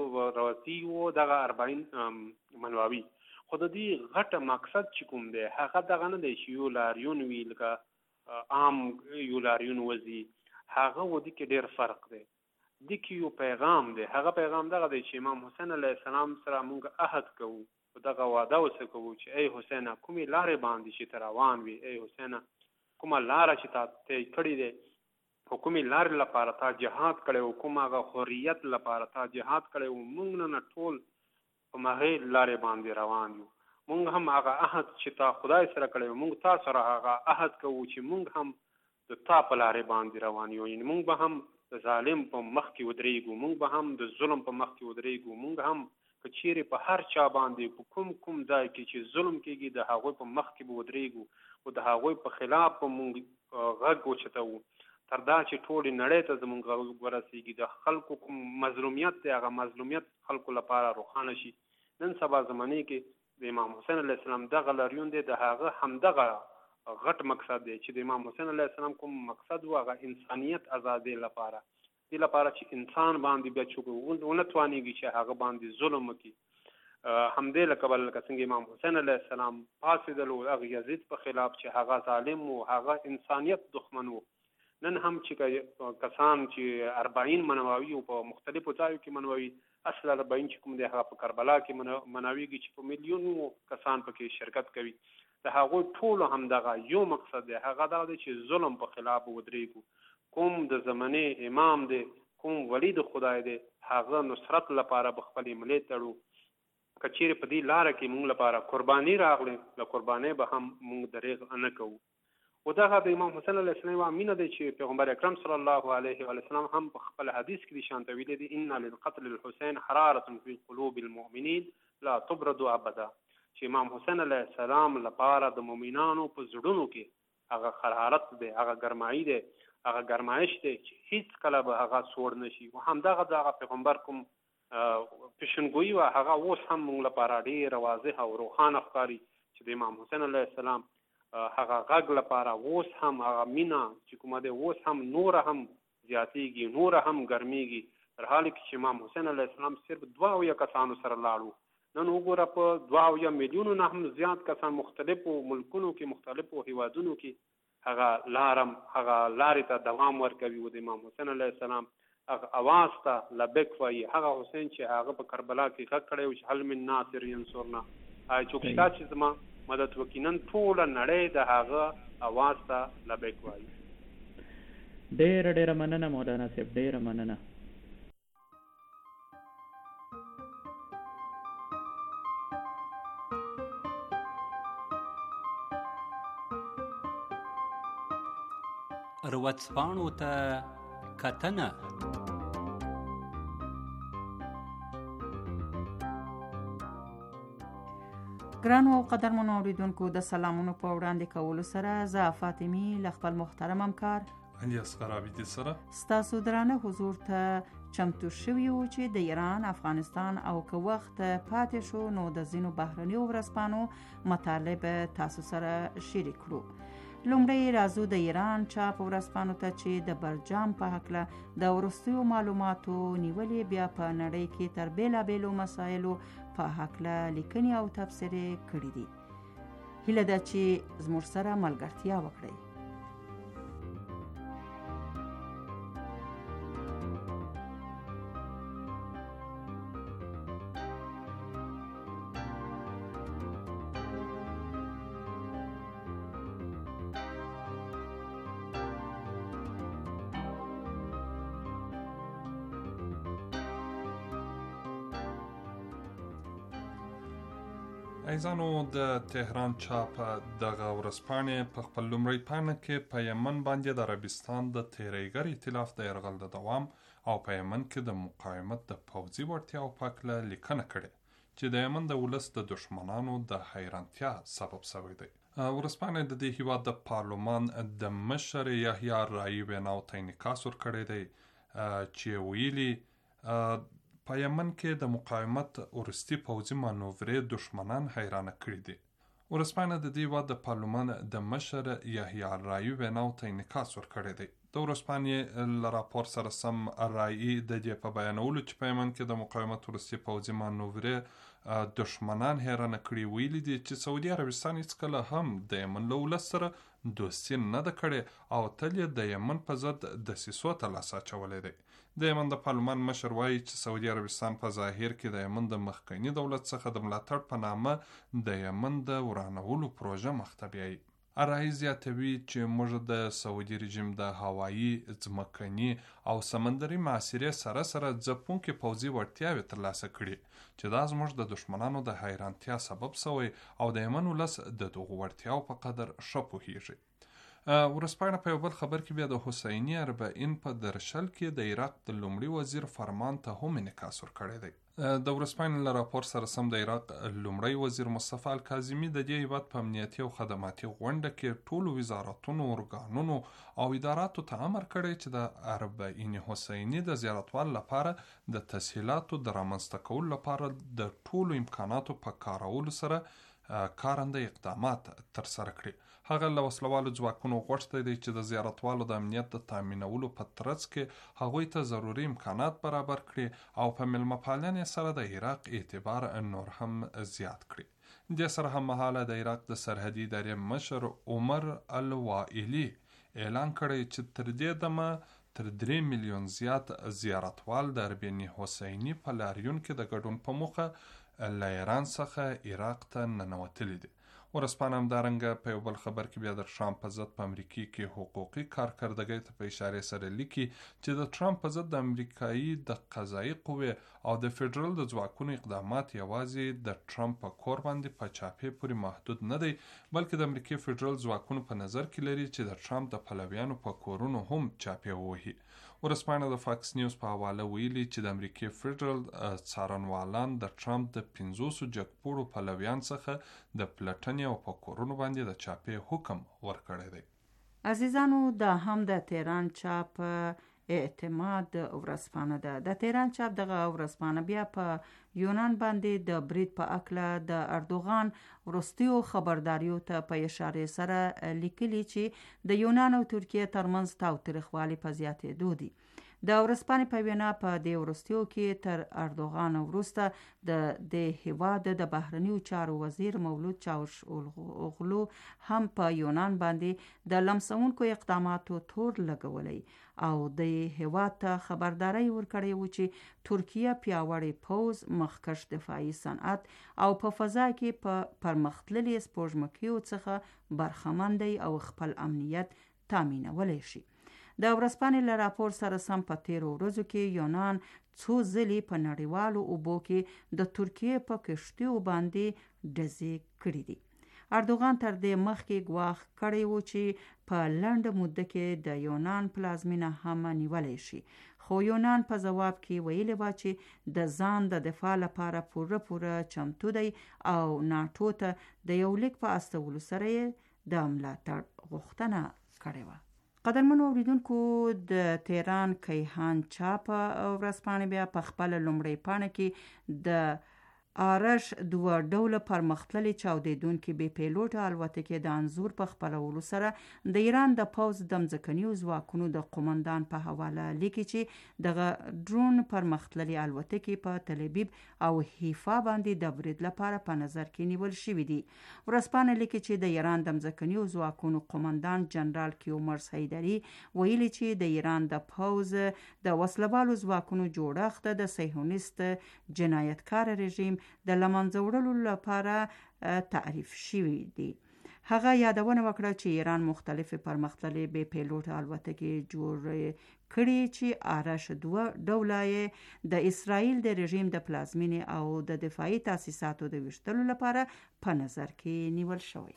راوتی وو دغه 40 منواوي. خو د دې غټه مقصد چې کوم دی هغه دغه نه دی چې یو لاریون وي لکه عام یو لاریون وځي، هغه و دې کې ډېر فرق دی. دې کې یو پیغام دی، هغه پیغام دغه دی چې امام حسین علیه السلام سره موږ عهد کوو او دغه واده ورسره کوو چې ای حسینه کومې لارې باندې چې ته روان وي، ای حسینه کومه لاره چې تا طی کړې دی، په کومې لارې لپاره تا جهاد کړی و، کوم هغه حریت لپاره تا جهاد کړی و، موږ نه ټول په هغې لارې باندې روان یو. موږ هم هغه عهد چې تا خدای سره کړی و موږ تا سره هغه عهد کوو چې موږ هم د تا په لارې باندې روان یو. یعنې موږ به هم د ظالم په مخ کې ودرېږو، موږ به هم د ظلم په مخ کې ودرېږو، موږ هم که چیرې په هر چا باندې په کوم ځای کې چې ظلم کېږي د هغوی په مخ کې به ودرېږو او د هغوی په خلاف به موږ غږ اوچتوو تر دا چې ټولې نړۍ ته زموږ غږ ورسېږي. د خلکو کوم مظلومیت دی هغه مظلومیت خلکو لپاره روښانه شي. نن سبا زمانې کې د امام حسین علیه السلام دغه لاریون دی، د هغه همدغه غټ مقصد دی چې د امام حسین علیه السلام کوم مقصد و هغه انسانیت ازادۍ لپاره، دې لپاره چې انسان باندې بیا څوک ونه توانېږي چې هغه باندې ظلم وکړي. همدې له کبله لکه څنګه امام حسین علیه السلام پاڅېدل او هغه یزید په خلاف چې هغه ظالم و، هغه انسانیت دښمن و. نن هم چې کسان چې 40 منواوي او په مختلفو ځایو کې منواوي، اصل 40 چې کوم دی هغه په کربلا کې مناویږي چې په میلیونونو کسان پکې شرکت کوي. د هغوی ټولو هم دغه یو مقصد دی، هغه دا دی چې ظلم په خلاف ودرېږو. کوم د زمانې امام دی، کوم ولی د خدای دی، هغه نصرت لپاره به خپلې ملې تړو. که چیرې په دې لاره کې موږ لپاره قرباني راغلی، له قربانۍ به هم موږ دریغ نه کوو. و دغه د امام حسین علیه السلام مینه دی چې پیغمبر اکرم صلی الله علیه وسلم هم په خپل حدیث کې د شانته ویلي دي ان للقتل الحسین حرارة فی قلوب المؤمنین لا تبرد ابدا، چې امام حسین علیه السلام لپاره د مؤمنانو په زړونو کې هغه حرارت دی، هغه ګرمایي دی، هغه ګرمایش دی چې هیڅ کله به هغه سوړ نشي. و همدغه د هغه پیغمبر کوم پیشنګویي وه هغه اوس هم موږ لپاره ډېره واضحه او روښانه ښکاري چې د امام حسین علیه السلام هغه غږ لپاره اوس هم هغه مینه چې کومه دی اوس هم نوره هم زیاتېږي، نوره هم ګرمېږي، تر حاله کې چې امام حسین علیه السلام صرف 2 کسانو سره لاړ. نن وګوره په 2 میلیونو نه هم زیات کسان مختلفو ملکونو کې، مختلفو هیوادونو کې هغه لارې ته دوام ورکوي او د امام حسین علیه السلام هغه اواز ته لبیک وایي. هغه حسین چې هغه په کربلا کې غږ کړی و چې هل من ناصر ینصرنا، څوک شته چې زما مدد وکړي. نن ټوله نړۍ د هغه اواز ته لبیک وایي. ډېره مننه مولانا صاحب، ډېره مننه. ورځپاڼو ته کتنه. ګرانو او قدرمنو اوریدونکو، د سلامونو په وړاندې کولو سره زه فاطمی له خپل محترم همکار علي اصغر عابدي سره ستاسو درانه حضور ته چمتو شوي وو چې د ایران، افغانستان او که وخت پاتې شو نو د ځینو بهرنیو ورځپاڼو مطالب تاسو سره شریک کړو. لومړی راځو د ایران چاپ ورځپاڼو ته چې د برجام په هکله د وروستیو معلوماتو نیولې بیا په نړۍ کې تر بیلابیلو مسایلو په هکله لیکنې او تبصرې کړي دي. هیله ده چې زموږ سره ملګرتیا وکړئ. عزیزانو، د تهران چاپ دغه ورځپاڼې په خپل لومړۍ پاڼه کې په یمن باندې د عربستان د تیریګر ائتلاف د یرغل د دوام او په یمن کې د مقاومت د پوځي وړتیاو په هکله لیکنه کړې چې د یمن د ولس د دښمنانو د حیرانتیا سبب شوی دی. ورځپاڼې د دې هیواد د پارلمان د مشر یحیی رایی ویناو ته انعکاس ورکړی دی چې ویلي په یمن کې د مقاومت وروستي پوځي مانورې دښمنان حیرانه کړي دي. ورځپاڼه د دې هیواد د پارلمان د مشر یحیی الرایي ویناو ته انعکاس ورکړی دی. د ورځپاڼې له راپور سره سم الرایي د دې په بیانولو چې په یمن کې د مقاومت وروستي پوځي مانورې دښمنان حیرانه کړي ویلي دي چې سعودي عربستان هیڅکله هم د یمن له ولس سره دوستي نه ده کړې او تل یې د یمن په ضد دسیسو ته لاس اچولی دی. د یمن د پارلمان مشر وایي چې سعودي عربستان په ظاهر کې د یمن د مخکني دولت څخه د ملاتړ په نامه د یمن د ورانولو پروژه مخ ته بیایي. الرایي زیاتوي چې موږ د سعودي رژیم د هوایي، ځمکني او سمندري محاصرې سره سره ځپونکې پوځي وړتیاوې ترلاسه کړي چې دا زموږ د دښمنانو د حیرانتیا سبب سوی او د یمن ولس د دغو وړتیاو په قدر ښه پوهیږي. ورځپاڼه په یو بل خبر کې بیا د حسیني اربعین په درشل کې د عراق د لومړي وزیر فرمان ته هم انعکاس ورکړی دی. د ورځپاڼې له راپور سره سم د عراق لومړی وزیر مصطفی الکاظمي د دې هیواد په امنیتي او خدماتي غونډه کې ټولو وزارتونو، ارګانونو او اداراتو ته امر کړی چې د اربعین حسیني د زیارتوال لپاره د تسهیلاتو د رامنځته کولو لپاره د ټولو امکاناتو په کارولو سره کارنده اقدامات ترسره کړي. هغه له وسلوالو ځواکونو غوښتی دی چې د زیارتوالو د امنیت د تامینولو په ترڅ کې هغوی ته ضروري امکانات برابر کړي او په میلمه پالنې سره د عراق اعتبار نور هم زیات کړي. دې سره هم مهاله د عراق د سرحدي ادارې مشر عمر الوائلي اعلان کړی چې تر دې دمه تر 3 میلیون زیات زیارتوال د اربعین حسیني په لاریون کې د ګډون په موخه له ایران څخه عراق ته ننوتلي دي. ورځپاڼه همدارنګه په یو بل خبر کې بیا د ټرمپ په ضد په امریکې کې حقوقي کارکردګۍ ته په اشارې سره لیکي چې د ټرمپ په ضد د امریکایي د قضایي قوې او د فدرال د ځواکونو اقدامات یوازې د ټرمپ په کور باندې په چاپې پورې محدود نه دی، بلکې د امریکې فدرال ځواکونو په نظر کې لري چې د ټرمپ د پلویانو په کورونو هم چاپې ووهي. ورځپاڼه د فاکس نیوز په حواله ویلي چې د امریکې فدرال څارنوالان د ټرمپ د 500 جګپوړو پلویان څخه د پلټنې او په کورونو باندې د چاپې حکم ورکړی دی. عزیزانو دا هم د تهران چاپ اعتماد ورځپاڼه ده. د تهران چاپ دغه ورځپاڼه بیا په یونان باندې د برید په اکله د اردوغان وروستیو خبرداریو ته په اشارې سره لیکلي چې د یونان او ترکیه ترمنځ تاوتریخوالی په زیاتېدو دي. د ورځپاڼې په وینا په دې وروستیو کې تر اردوغان وروسته د هیواد د بهرنیو چارو وزیر مولود چاوشاغلو هم په یونان باندې د لمسونکو اقداماتو تور لګولی او د هیواد ته خبرداري ورکړې و چې ترکیه پیاوړی پوځ، مخکش دفاعي صنعت او په فضا کې په پرمختللي سپوږمکیو څخه برخمن دی او خپل امنیت تامینولی شي. د ورځپاڼې له راپور سره سم په تیرو ورځو کې یونان څو ځلې په نړیوالو اوبو کې د ترکیه په کشتیو باندې ډزې کړې دي. اردوغان تر دې مخکې ګواښ کړی و چې په لنډه موده کې د یونان پلازمینه هم نیولی شي، خو یونان په جواب کې ویلي و چې د ځان د دفاع لپاره پوره چمتو دی او ناټو ته د یو لیک په استولو سره د ملاتړ غوښتنه کړې وه. قدرمنو اوریدونکو، د تهران کیهان چاپ ورځپاڼه بیا په خپل لومړی پاڼه کې د آرش 2 ډوله پرمختللي چاودیدونکي بې پیلوټه الوتکې د انځور په خپرولو سره د ایران د پوځ د ځمکنیو ځواکونو د قومندان په حواله لیکي چې دغه ډرون پرمختللي الوتکې په تل ابیب او حیفا باندې د برید لپاره په نظر کې نیول شوي دي. ورځپاڼه لیکي چې د ایران د ځمکنیو ځواکونو قومندان جنرال کیومرس حیدري ویلي چې د ایران د پوځ د وسلوالو ځواکونو جوړښت د صهیونیست جنایتکار رژیم د لمنځه وړلو لپاره تعریف شوی دی. هغه یادونه وکړه چې ایران مختلفې پرمختللي بې پیلوټه الوتکې جوړ کړي چې آرش 2 ډوله د اسرائیل د رژیم د پلازمینې او د دفاعي تاسیساتو د ویشتلو لپاره په نظر کې نیول شوی.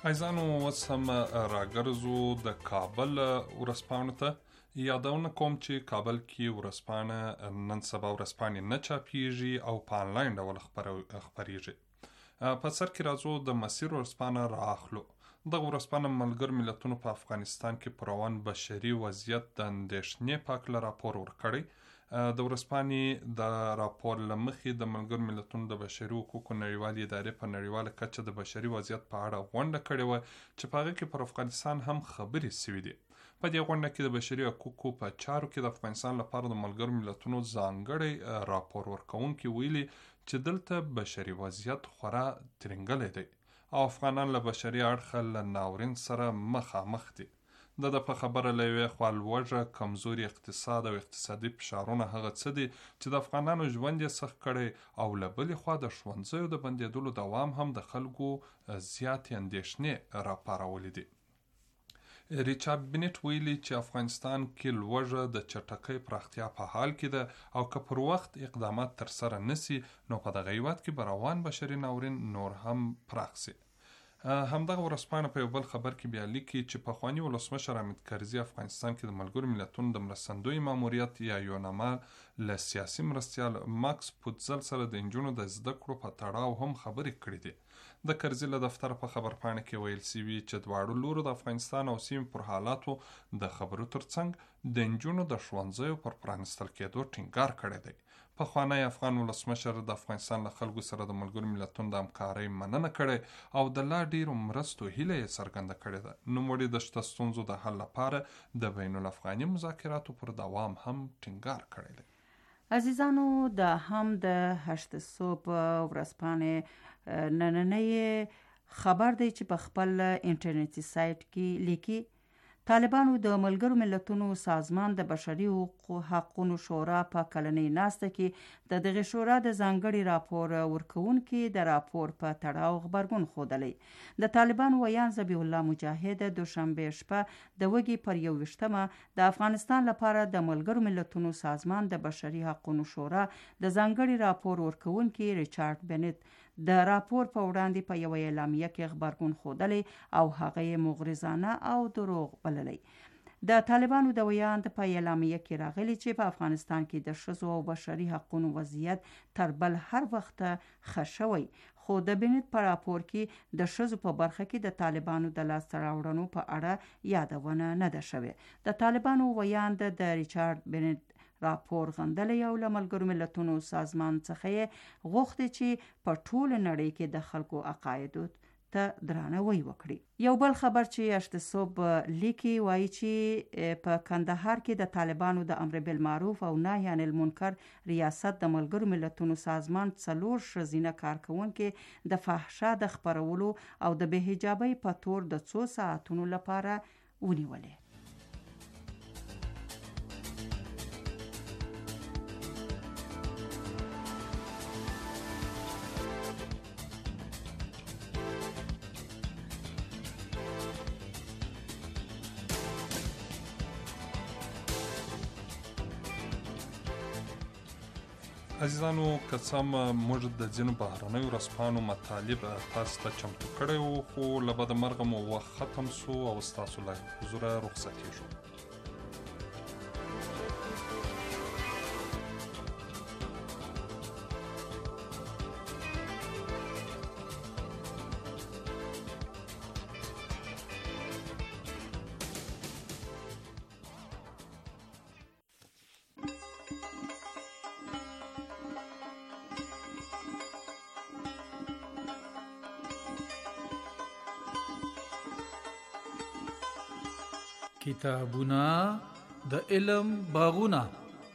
عزیزانو اوس هم راګرځو د کابل ورځپاڼو ته. یادونه کوم چې کابل کې ورځپاڼه نن سبا ورځپاڼې نه چاپیږي او په آنلاین ډول خپریږي. په سر کې راځو د مسیر ورځپاڼه رااخلو. دغه ورځپاڼه ملګرو ملتونو په افغانستان کې پر روان بشري وضعیت د اندېښنې په هکله راپور ورکړی. د ورځپاڼې د راپور له مخې د ملګرو ملتونو د بشري حقوقو نړیوالې ادارې په نړیواله کچه د بشري وضعیت په اړه غونډه کړې وه چې په هغه کې پر افغانستان هم خبرې سوي دي. په دې غونډه کې د بشري حقوقو په چارو کې د افغانستان لپاره د ملګرو ملتونو ځانګړی راپور ورکوونکي ویلي چې دلته بشري وضعیت خورا ترنګلی دی او افغانان له بشري اړخه له ناورین سره مخامخ دي. د په خبره له یوې خوا لوږه، کمزوري اقتصاد او اقتصادي فشارونه هغه څه دي چې د افغانانو ژوند یې سخت کړی او له بلې خوا د ښوونځیو د بندېدلو دوام هم د خلکو زیاتې اندېښنې راپارولې دي. ریچارډ بینټ ویلي چې افغانستان کې لوږه د چټکۍ پراختیا په حال کې ده او که پر وخت اقدامات ترسره نسي نو په دغه هیواد کې به روان بشري ناورین نور هم پراخ سي. همدغه ورځپاڼه په یو بل خبر کې بیا لیکي چې پخواني ولسمشر حامد کرزي افغانستان کې د ملګرو ملتونو د مرستندوی ماموریت یا یوناما له سیاسي مرستیال ماکس پوتزل سره د نجونو د زده کړو په تړاو هم خبرې کړې دي. د کرزي له دفتر په خبرپاڼه کې ویل سوي چې دواړو لورو د افغانستان او سیمې پر حالاتو د خبرو ترڅنګ د نجونو د ښوونځیو پر پرانستل کېدو ټینګار کړی دی. پخوانی افغان ولسمشر د افغانستان له خلکو سره د ملګرو ملتونو د همکارۍ مننه کړې او د لا ډیرو مرستو هیله یې څرګنده کړې ده. نوموړي د شته ستونزو د حل لپاره د بین الافغاني مذاکراتو پر دوام هم ټینګار کړی دی. عزیزانو، دا هم د هشت صبح ورځپاڼې نننۍ خبر دی چې په خپل انټرنیټي سایت کې لیکي طالبانو د ملګرو ملتونو سازمان د بشري حقوقو شورا په کلنۍ ناسته کې د دغه شورا د ځانګړي راپور ورکوونکي د راپور په تړاو غبرګون ښودلی. د طالبانو ویان ذبیح الله مجاهد دوشنبه شپه د وږي پر 21 د افغانستان لپاره د ملګرو ملتونو سازمان د بشري حقوقو شورا د ځانګړي راپور ورکوونکي ریچارډ بینټ د راپور په وړاندې په یوه اعلامیه کې غبرګون ښودلی او هغه یې مغرضانه او دروغ بللی. د طالبانو د ویاند په اعلامیه کې راغلی چې په افغانستان کې د ښځو او بشري حقوقو وضعیت تر بل هر وخت ښه شوی، خو د بینټ په راپور کې د ښځو په برخه کې د طالبانو د لاسته راوړنو په اړه یادونه نه ده شوې. د طالبانو ویاند د ریچارډ بینټ راپور غندلی او له ملګرو ملتونو سازمان څخه یې غوښتي چې په ټوله نړۍ کې د خلکو عقایدو ته درناوی وکړي. یو بل خبر چې هشت صبح لیکي وایي چې په کندهار کې د طالبانو د امر بالمعروف او نهی عن المنکر ریاست د ملګرو ملتونو سازمان 4 ښځینه کارکونکي د فحشا د خپرولو او د بې حجابۍ په تور د 2 ساعتونو لپاره ونیولې. عزیزانو، که څه هم موږ د ځینو بهرنیو ورځپاڼو مطالب تاسو ته چمتو کړی وو، خو له بده مرغه مو وخت ختم سو او ستاسو له حضوره رخصتېږو. کتابونه د علم باغونه.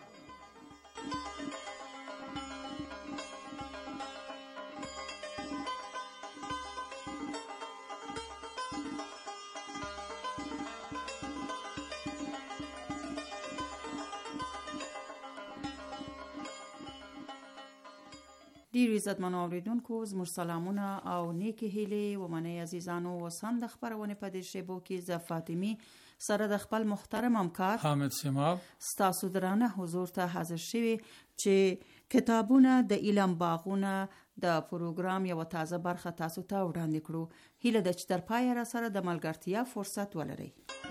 ډیر عزتمنو اوریدونکو، زموږ سلامونه او نیکی هیلې ومنئ عزیزانو. اوس هم د خپرونې په دې شیبو کې زه فاطمي سره د خپل محترم همکار حامد سیماب ستاسو درانه حضور ته حاضر شوي چې کتابونه د علم باغونه د پروګرام یو تازه برخه تاسو ته وړاندې کړو. هیله ده چې تر پایه را سره د ملګرتیا فرصت ولرئ.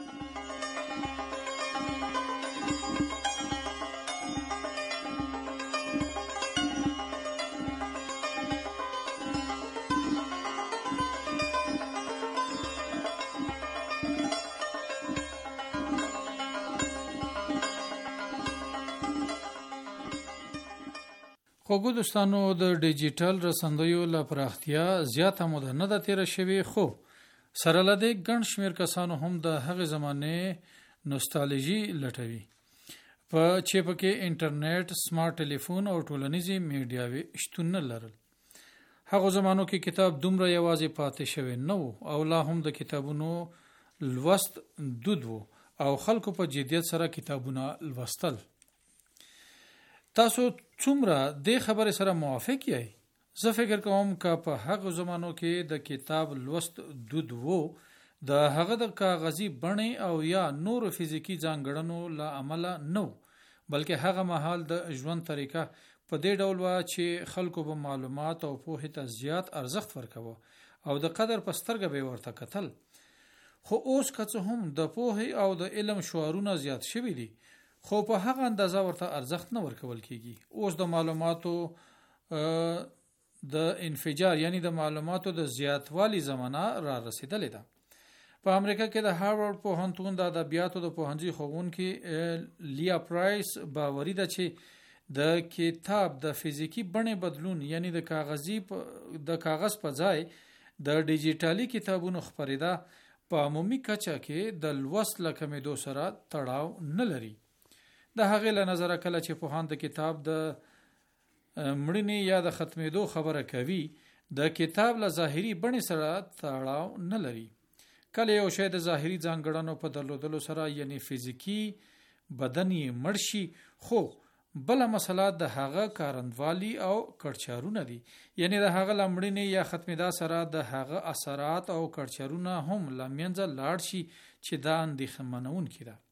خوږو دوستانو، د ډیجیټل رسندیو له پراختیا زیاته موده نه ده تیره شوې، خو سره له دې ګڼ شمېر کسانو هم د هغې زمانې نوستالژي لټوي چې پکې انټرنیټ، سمارټ ټلیفون او ټولنیزې میډیاوې شتون نه لرل. هغو زمانو کې کتاب دومره یوازې پاتې شوی نه و او لا هم د کتابونو لوست دود و او خلکو په جدیت سره کتابونه لوستل. تاسو څومره د خبرې سره موافق یای؟ زه فکر کوم که په هغه زمانو کې د کتاب لوست دود وو، د هغه د کاغذي بڼې او یا نور فزیکی ځانګړنو له امله نه، بلکې هغه مهال د ژوند طریقه په دې ډول و چې خلکو به معلومات او پوهې ته زیات ارزښت ورکوه او د قدر په سترګه به ورته کتل. خو اوس که څه هم د پوهې او د علم شعارونه زیات شوي دي، خو په هغه اندازه ورته ارزښت نه ورکول کیږي. اوس د معلوماتو د انفجار یعنی د معلوماتو د زیاتوالي زمانه را رسیدلې ده. په امریکا کې د هاروارد پوهنتون د ادبیاتو د پوهنځي ښوونکي لیا پرایس باوري ده چې د کتاب د فزیکی بڼې بدلون یعنی د کاغذ په ځای د ډیجیټالي کتابونو خپرېدا په عمومي کچه کې د لوست له کمېدو سره تړاو نه لري. د هغې له نظره کله چې پوهان د کتاب د مړینې یا د ختمېدو خبره کوي، د کتاب له ظاهري بڼې سره تړاو نه لري. کله یو شی د ظاهري ځانګړنو په درلودلو سره یعنی فزیکی بدن یې مړ شي، خو بله مسله د هغه کارندوالي او کړچارونه دي، یعنی د هغه له مړینې یا ختمېدا سره د هغه اثرات او کړچارونه هم له منځه لاړ شي چې دا اندېښه منونکې ده.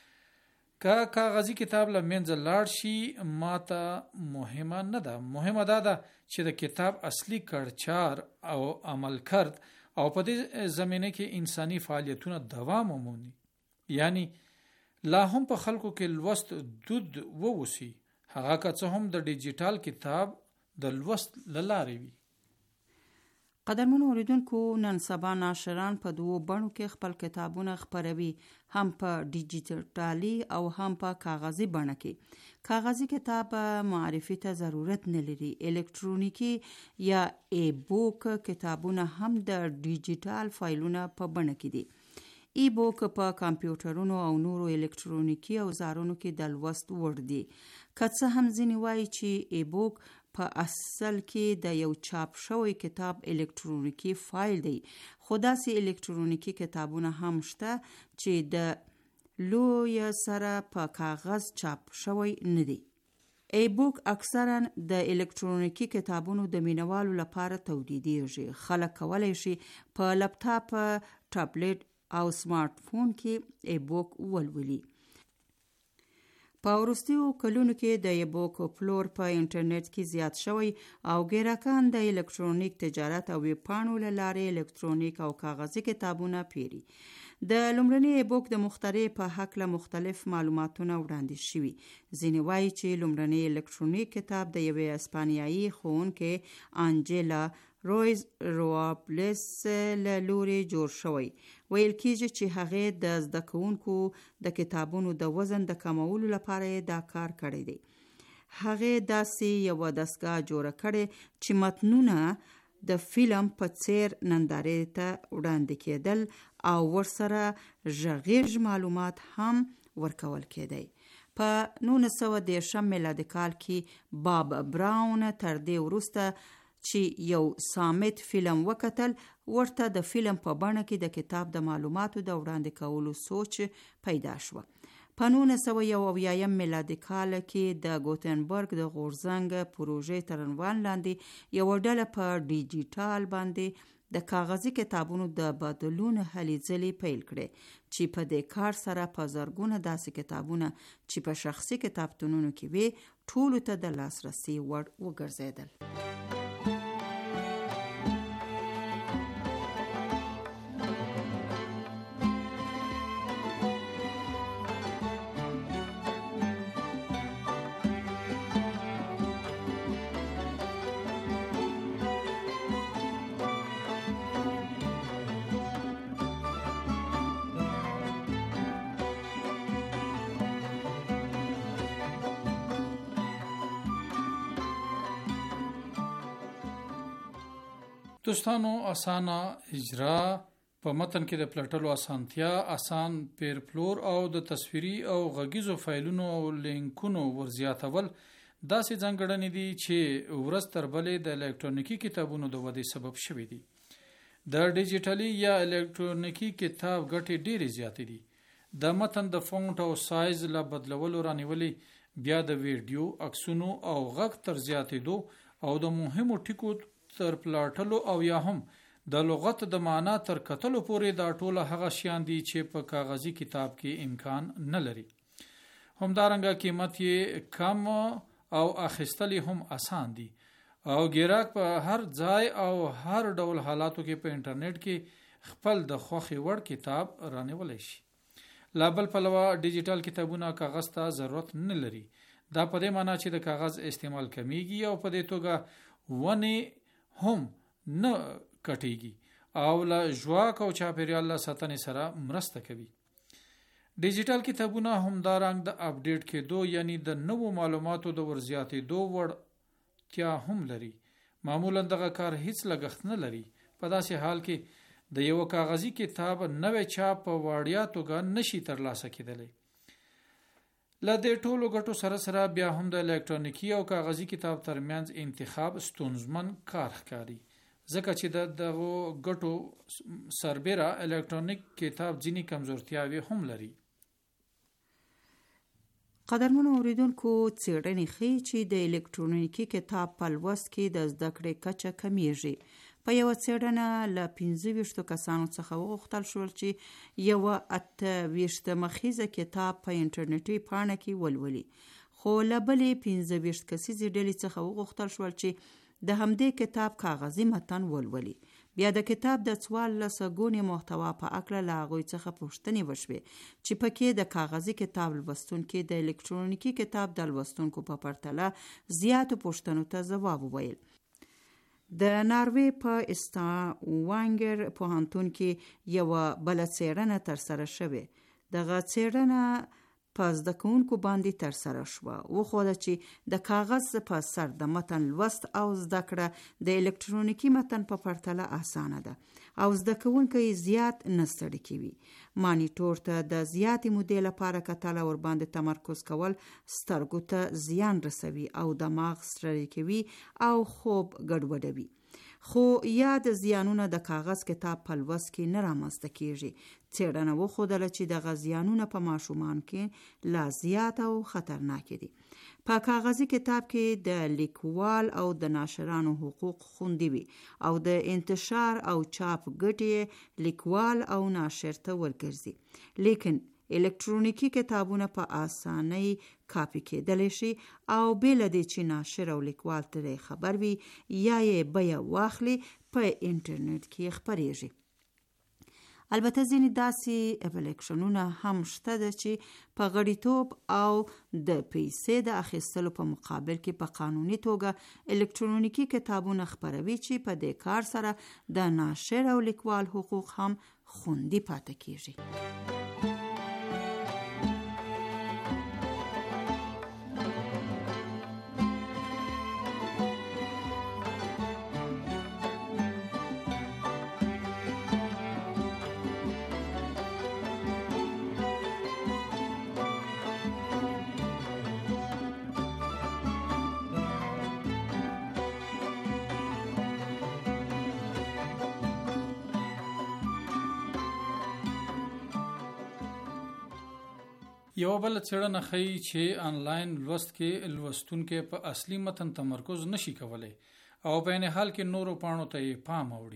که کاغذي کتاب له منځه لاړ شي ماته مهمه نه ده، مهمه دا ده چې د کتاب اصلي کړچار او عمل کرد او په دې زمینه کې انساني فعالیتونه دوام ومومي، یعنی لا هم په خلکو کې لوست دود ووسی، هغه که څه هم د ډیجیټال کتاب د لوست له لارې وي. قدرمنو اوریدونکو، نن سبا ناشران په دوو بڼو کې خپل کتابونه خپروي، هم په ډیجیټالي او هم په کاغذي بڼه کې. کاغذي کتاب معرفي ته ضرورت نه لري. الکترونیکی یا ای بوک کتابونه هم د ډیجیټال فایلونه په بڼه کې دي. ای بوک په کمپیوټرونو او نورو الکترونیکی اوزارونو کې د لوست وړ دي. که څه هم ځینې وایي چې ای بوک په اصل کې د یو چاپ شوی کتاب الکترونیکی فایل دی، خو داسې الکترونیکی کتابونه هم شته چې د لوی سره په کاغذ چاپ شوی نه دی. ای بوک اکثرا د الکترونیکی کتابونو د مینوالو لپاره تولیدیږي. خلک کولی شي په لپټاپ، ټابلیټ او سمارټ فون کې ای بوک ولولي. په وروستیو کلونو کې د ای بوک پلور په انټرنیټ کې زیات شوی او ګیراکان د الکترونیک تجارت او ویب پاڼو له لارې الکترونیک او کاغذي کتابونه پیري. د لومړني ای بوک د مخترع په هکله مختلف معلوماتونه وړاندې شوي. ځینې وایي چې لومړنی الکترونیک کتاب د یوې اسپانیایي ښوونکې انجیلا رویز روابلس له لوري جوړ شوی. ویل کېږي چې هغې د زده کوونکو د کتابونو د وزن د کمولو لپاره دا کار کړی دی. هغې داسې یوه دستګاه جوړه کړې چې متنونه د فلم په څیر نندارې ته وړاندې کېدل او ورسره غږیز معلومات هم ورکول کېدی. په 1913 میلادي کال کې باب براون تر دې وروسته چې یو صامت فلم وکتل، ورته د فلم په بڼه کې د کتاب د معلوماتو د وړاندې کولو سوچ پیدا شوه. په 1901 میلادي کال کې د ګوتنبرګ د غورځنګ پروژې تر عنوان لاندې یو ډله په ډیجیټال باندې د کاغذي کتابونو د بدلون هلې ځلې پیل کړې چې په دې کار سره په زرګونه داسې کتابونه چې په شخصي کتابتونونو کې وي ټولو ته د لاسرسي وړ وګرځېدل. دوستانو، اسانه اجرا په متن کې د پلټلو اسانتیا، آسان پیرپلور او د تصویري او غږیزو فایلونو او لینکونو ورزیاتول داسې ځانګړنې دي چې ورځ تر بلې د الکترونیکي کتابونو د ودې سبب شوي دي. د ډیجیټلي یا الکترونیکي کتاب ګټې ډېرې زیاتې دي. د متن د فونټ او سایز له بدلولو رانیولې بیا د ویډیو، عکسونو او غږ تر زیاتېدو او د مهمو ټکو تر پلاټلو او یا هم د لغت د معنا تر کتلو پورې دا ټوله هغه شیان دي چې په کاغذي کتاب کې امکان نه لري. همدارنګه قیمت یې کم او اخیستل هم آسان دي او ګیراک په هر ځای او هر ډول حالاتو کې په انټرنیټ کې خپل د خوښې وړ کتاب رانیولی شي. لا بل پلوه ډیجیټل کتابونه کاغذ ته ضرورت نه لري. دا په دې معنی چې د کاغذ استعمال کمیږي او په دې توګه ونې هم نه کټیږي او له ژواک او چاپیریال له ساتنې سره مرسته کوي. ډیجیټل کتابونه همدارنګه د اپډیټ کېدو یعنی د نوو معلوماتو د ورزیاتېدو وړتیا هم لري. معمولا دغه کار هیڅ لګښت نه لري. په داسې حال کې د یو کاغذي کتاب نوې چاپ په وړیا توګه نشي ترلاسه کېدلی. له دې ټولو ګټو سره سره بیا هم د الکترونیکي او کاغذي کتاب ترمنځ انتخاب ستونزمن کار ښکاري، ځکه چې د دغو ګټو سربیره الکترونیک کتاب ځینې کمزورتیاوې هم لري. قدرمنو اوریدونکو، څېړنې ښیي چې د الکترونیکي کتاب په لوست کې د زده کړې کچه کمیږي. په یو څېړنه له 25 کسانو څخه وغوښتل شول چې یو 28 مخیزه کتاب په انټرنیټي پاڼه کې ولولي، خو له بلې 15 کسیزې ډلې څخه وغوښتل شول چې د همدې کتاب کاغذي متن ولولي. بیا د کتاب د 14 ګونې محتوا په اړه له هغوی څخه پوښتنې وشوې چې پکې د کاغذي کتاب لوستونکي د الکترونیکي کتاب د لوستونکو په پرتله زیاتو پوښتنو ته ځواب وویل. د ناروې په استاوانګر پوهنتون کې یو بل څېړنه ترسره شوې. دغه څېړنه په زده کوونکو باندې ترسره شوه. وښوده چې د کاغذ په سر د متن لوست او زده کړه د الکترونیکي متن په پرتله اسانه ده او زده کوونکي زیات نه ستړي کوي. مانیټور ته د زیاتې مودې لپاره کتل او ورباندې تمرکز کول سترګو ته زیان رسوي او دماغ ستړي کوي او خوب ګډوډوي. خو یاد زیانونه د کاغذ کتاب په لوست کې نه رامنځته کیږي. څېړنه وښودله چې دغه زیانونه په ماشومانو کې لا زیات او خطرناک دي. په کاغذي کتاب کې د لیکوال او د ناشرانو حقوق خوندي وي او د انتشار او چاپ ګټې لیکوال او ناشر ته ورګرځي. لیکن الکترونیکي کتابونه په آسانۍ کاپی کېدلی شي او بې له دې چې ناشر او لیکوال ترې خبر وي یا یې بیه واخلي په انټرنیټ کې خپریږي. البته ځینې داسې اپلیکیشنونه هم شته ده چې په غړیتوب او د پیسې د اخیستلو په مقابل کې په قانوني توګه الکترونیکي کتابونه خپروي چې په دې کار سره د ناشر او لیکوال حقوق هم خوندي پاتې کیږي. یو بل څېړنه ښیي چې آنلاین لوست کې لوستونکي په اصلي متن تمرکز نشي کولی او په عین حال کې نورو پاڼو ته یې پام اوړي.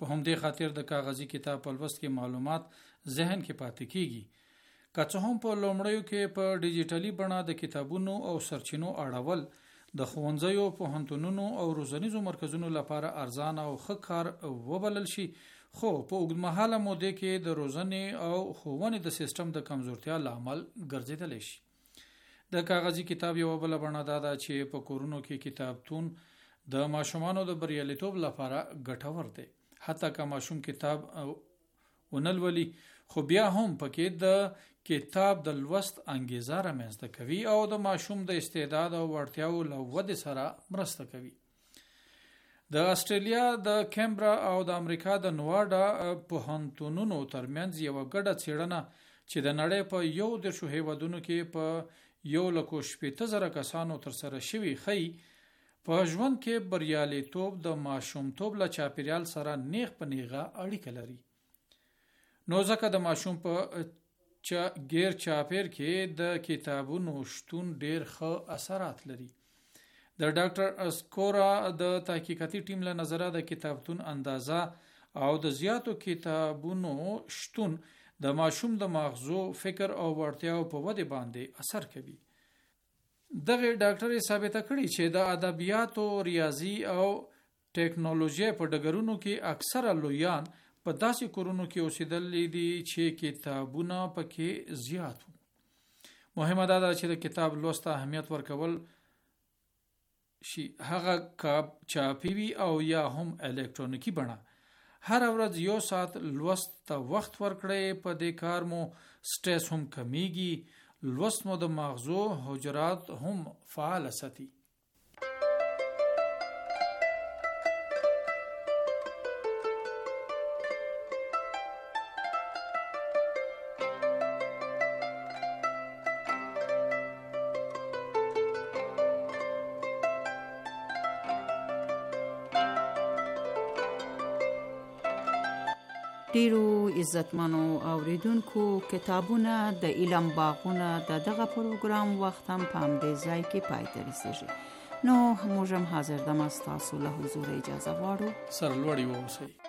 په همدې خاطر د کاغذي کتاب په لوست کې معلومات ذهن کې پاتې کیږي. که څه هم په لومړیو کې په ډیجیټلي بڼه د کتابونو او سرچینو اړول د ښوونځیو، پوهنتونونو او روزنیزو مرکزونو لپاره ارزانه او ښه کار وبلل شي، خو په اوږدمهاله موده کې د روزنې او ښوونې د سیستم د کمزورتیا لامل ګرځیدلی شي. د کاغذي کتاب یو بل بڼه دا ده چې په کورونو کې کتابتون د ماشومانو د بریالیتوب لپاره ګټور دی. حتی که ماشوم کتاب ونلولي، خو بیا هم پکې د کتاب د لوست انګیزه رامنځته کوي او د ماشوم د استعداد او وړتیاو له ودې سره مرسته کوي. د استرالیا د کیمبرا او د امریکا د نواډا پوهنتونونو ترمنځ یو ګډه څېړنه چې د نړۍ په 11 هیوادونو کې په 1,60,000 کسانو ترسره شوي ښیي په ژوند کې بریالیتوب د ماشومتوب له چاپیریال سره نیغ په نیغه اړیکه لري. نو ځکه د ماشوم په غیر چاپیر کې د کتابونو شتون ډیر ښه اثرات لري. د ډاکټر اسکورا د تحقیقاتي ټیم له نظره د کتابتون اندازه او د زیاتو کتابونو شتون د ماشوم د ماغزو، فکر او وړتیاو په ودې باندې اثر کوي. دغه ډاکټر ثابته کړي چې د ادبیاتو، ریاضي او ټیکنالوژي په ډګرونو کې اکثره لویان په داسې کورونو کې اوسېدلي دي چې کتابونه پکې زیات وو. مهمه دا ده چې د کتاب لوست ته اهمیت ورکول شي، هغه چاپي وي او یا هم الکترونیکي بڼه. هر ورځ 1 ساعت لوست ته وخت ورکړئ، په دې کار مو سټرس هم کمیږي، لوست مو د ماغزو حجرات هم فعال ساتي. ډیرو عزتمنو اوریدونکو، کتابونه د علم باغونه د دغه پروګرام وخت هم په همدې ځای کې پای ته رسیږي. نو موږ هم حاضر د تاسو له حضور اجازه غواړو. سرلوړي اوسئ.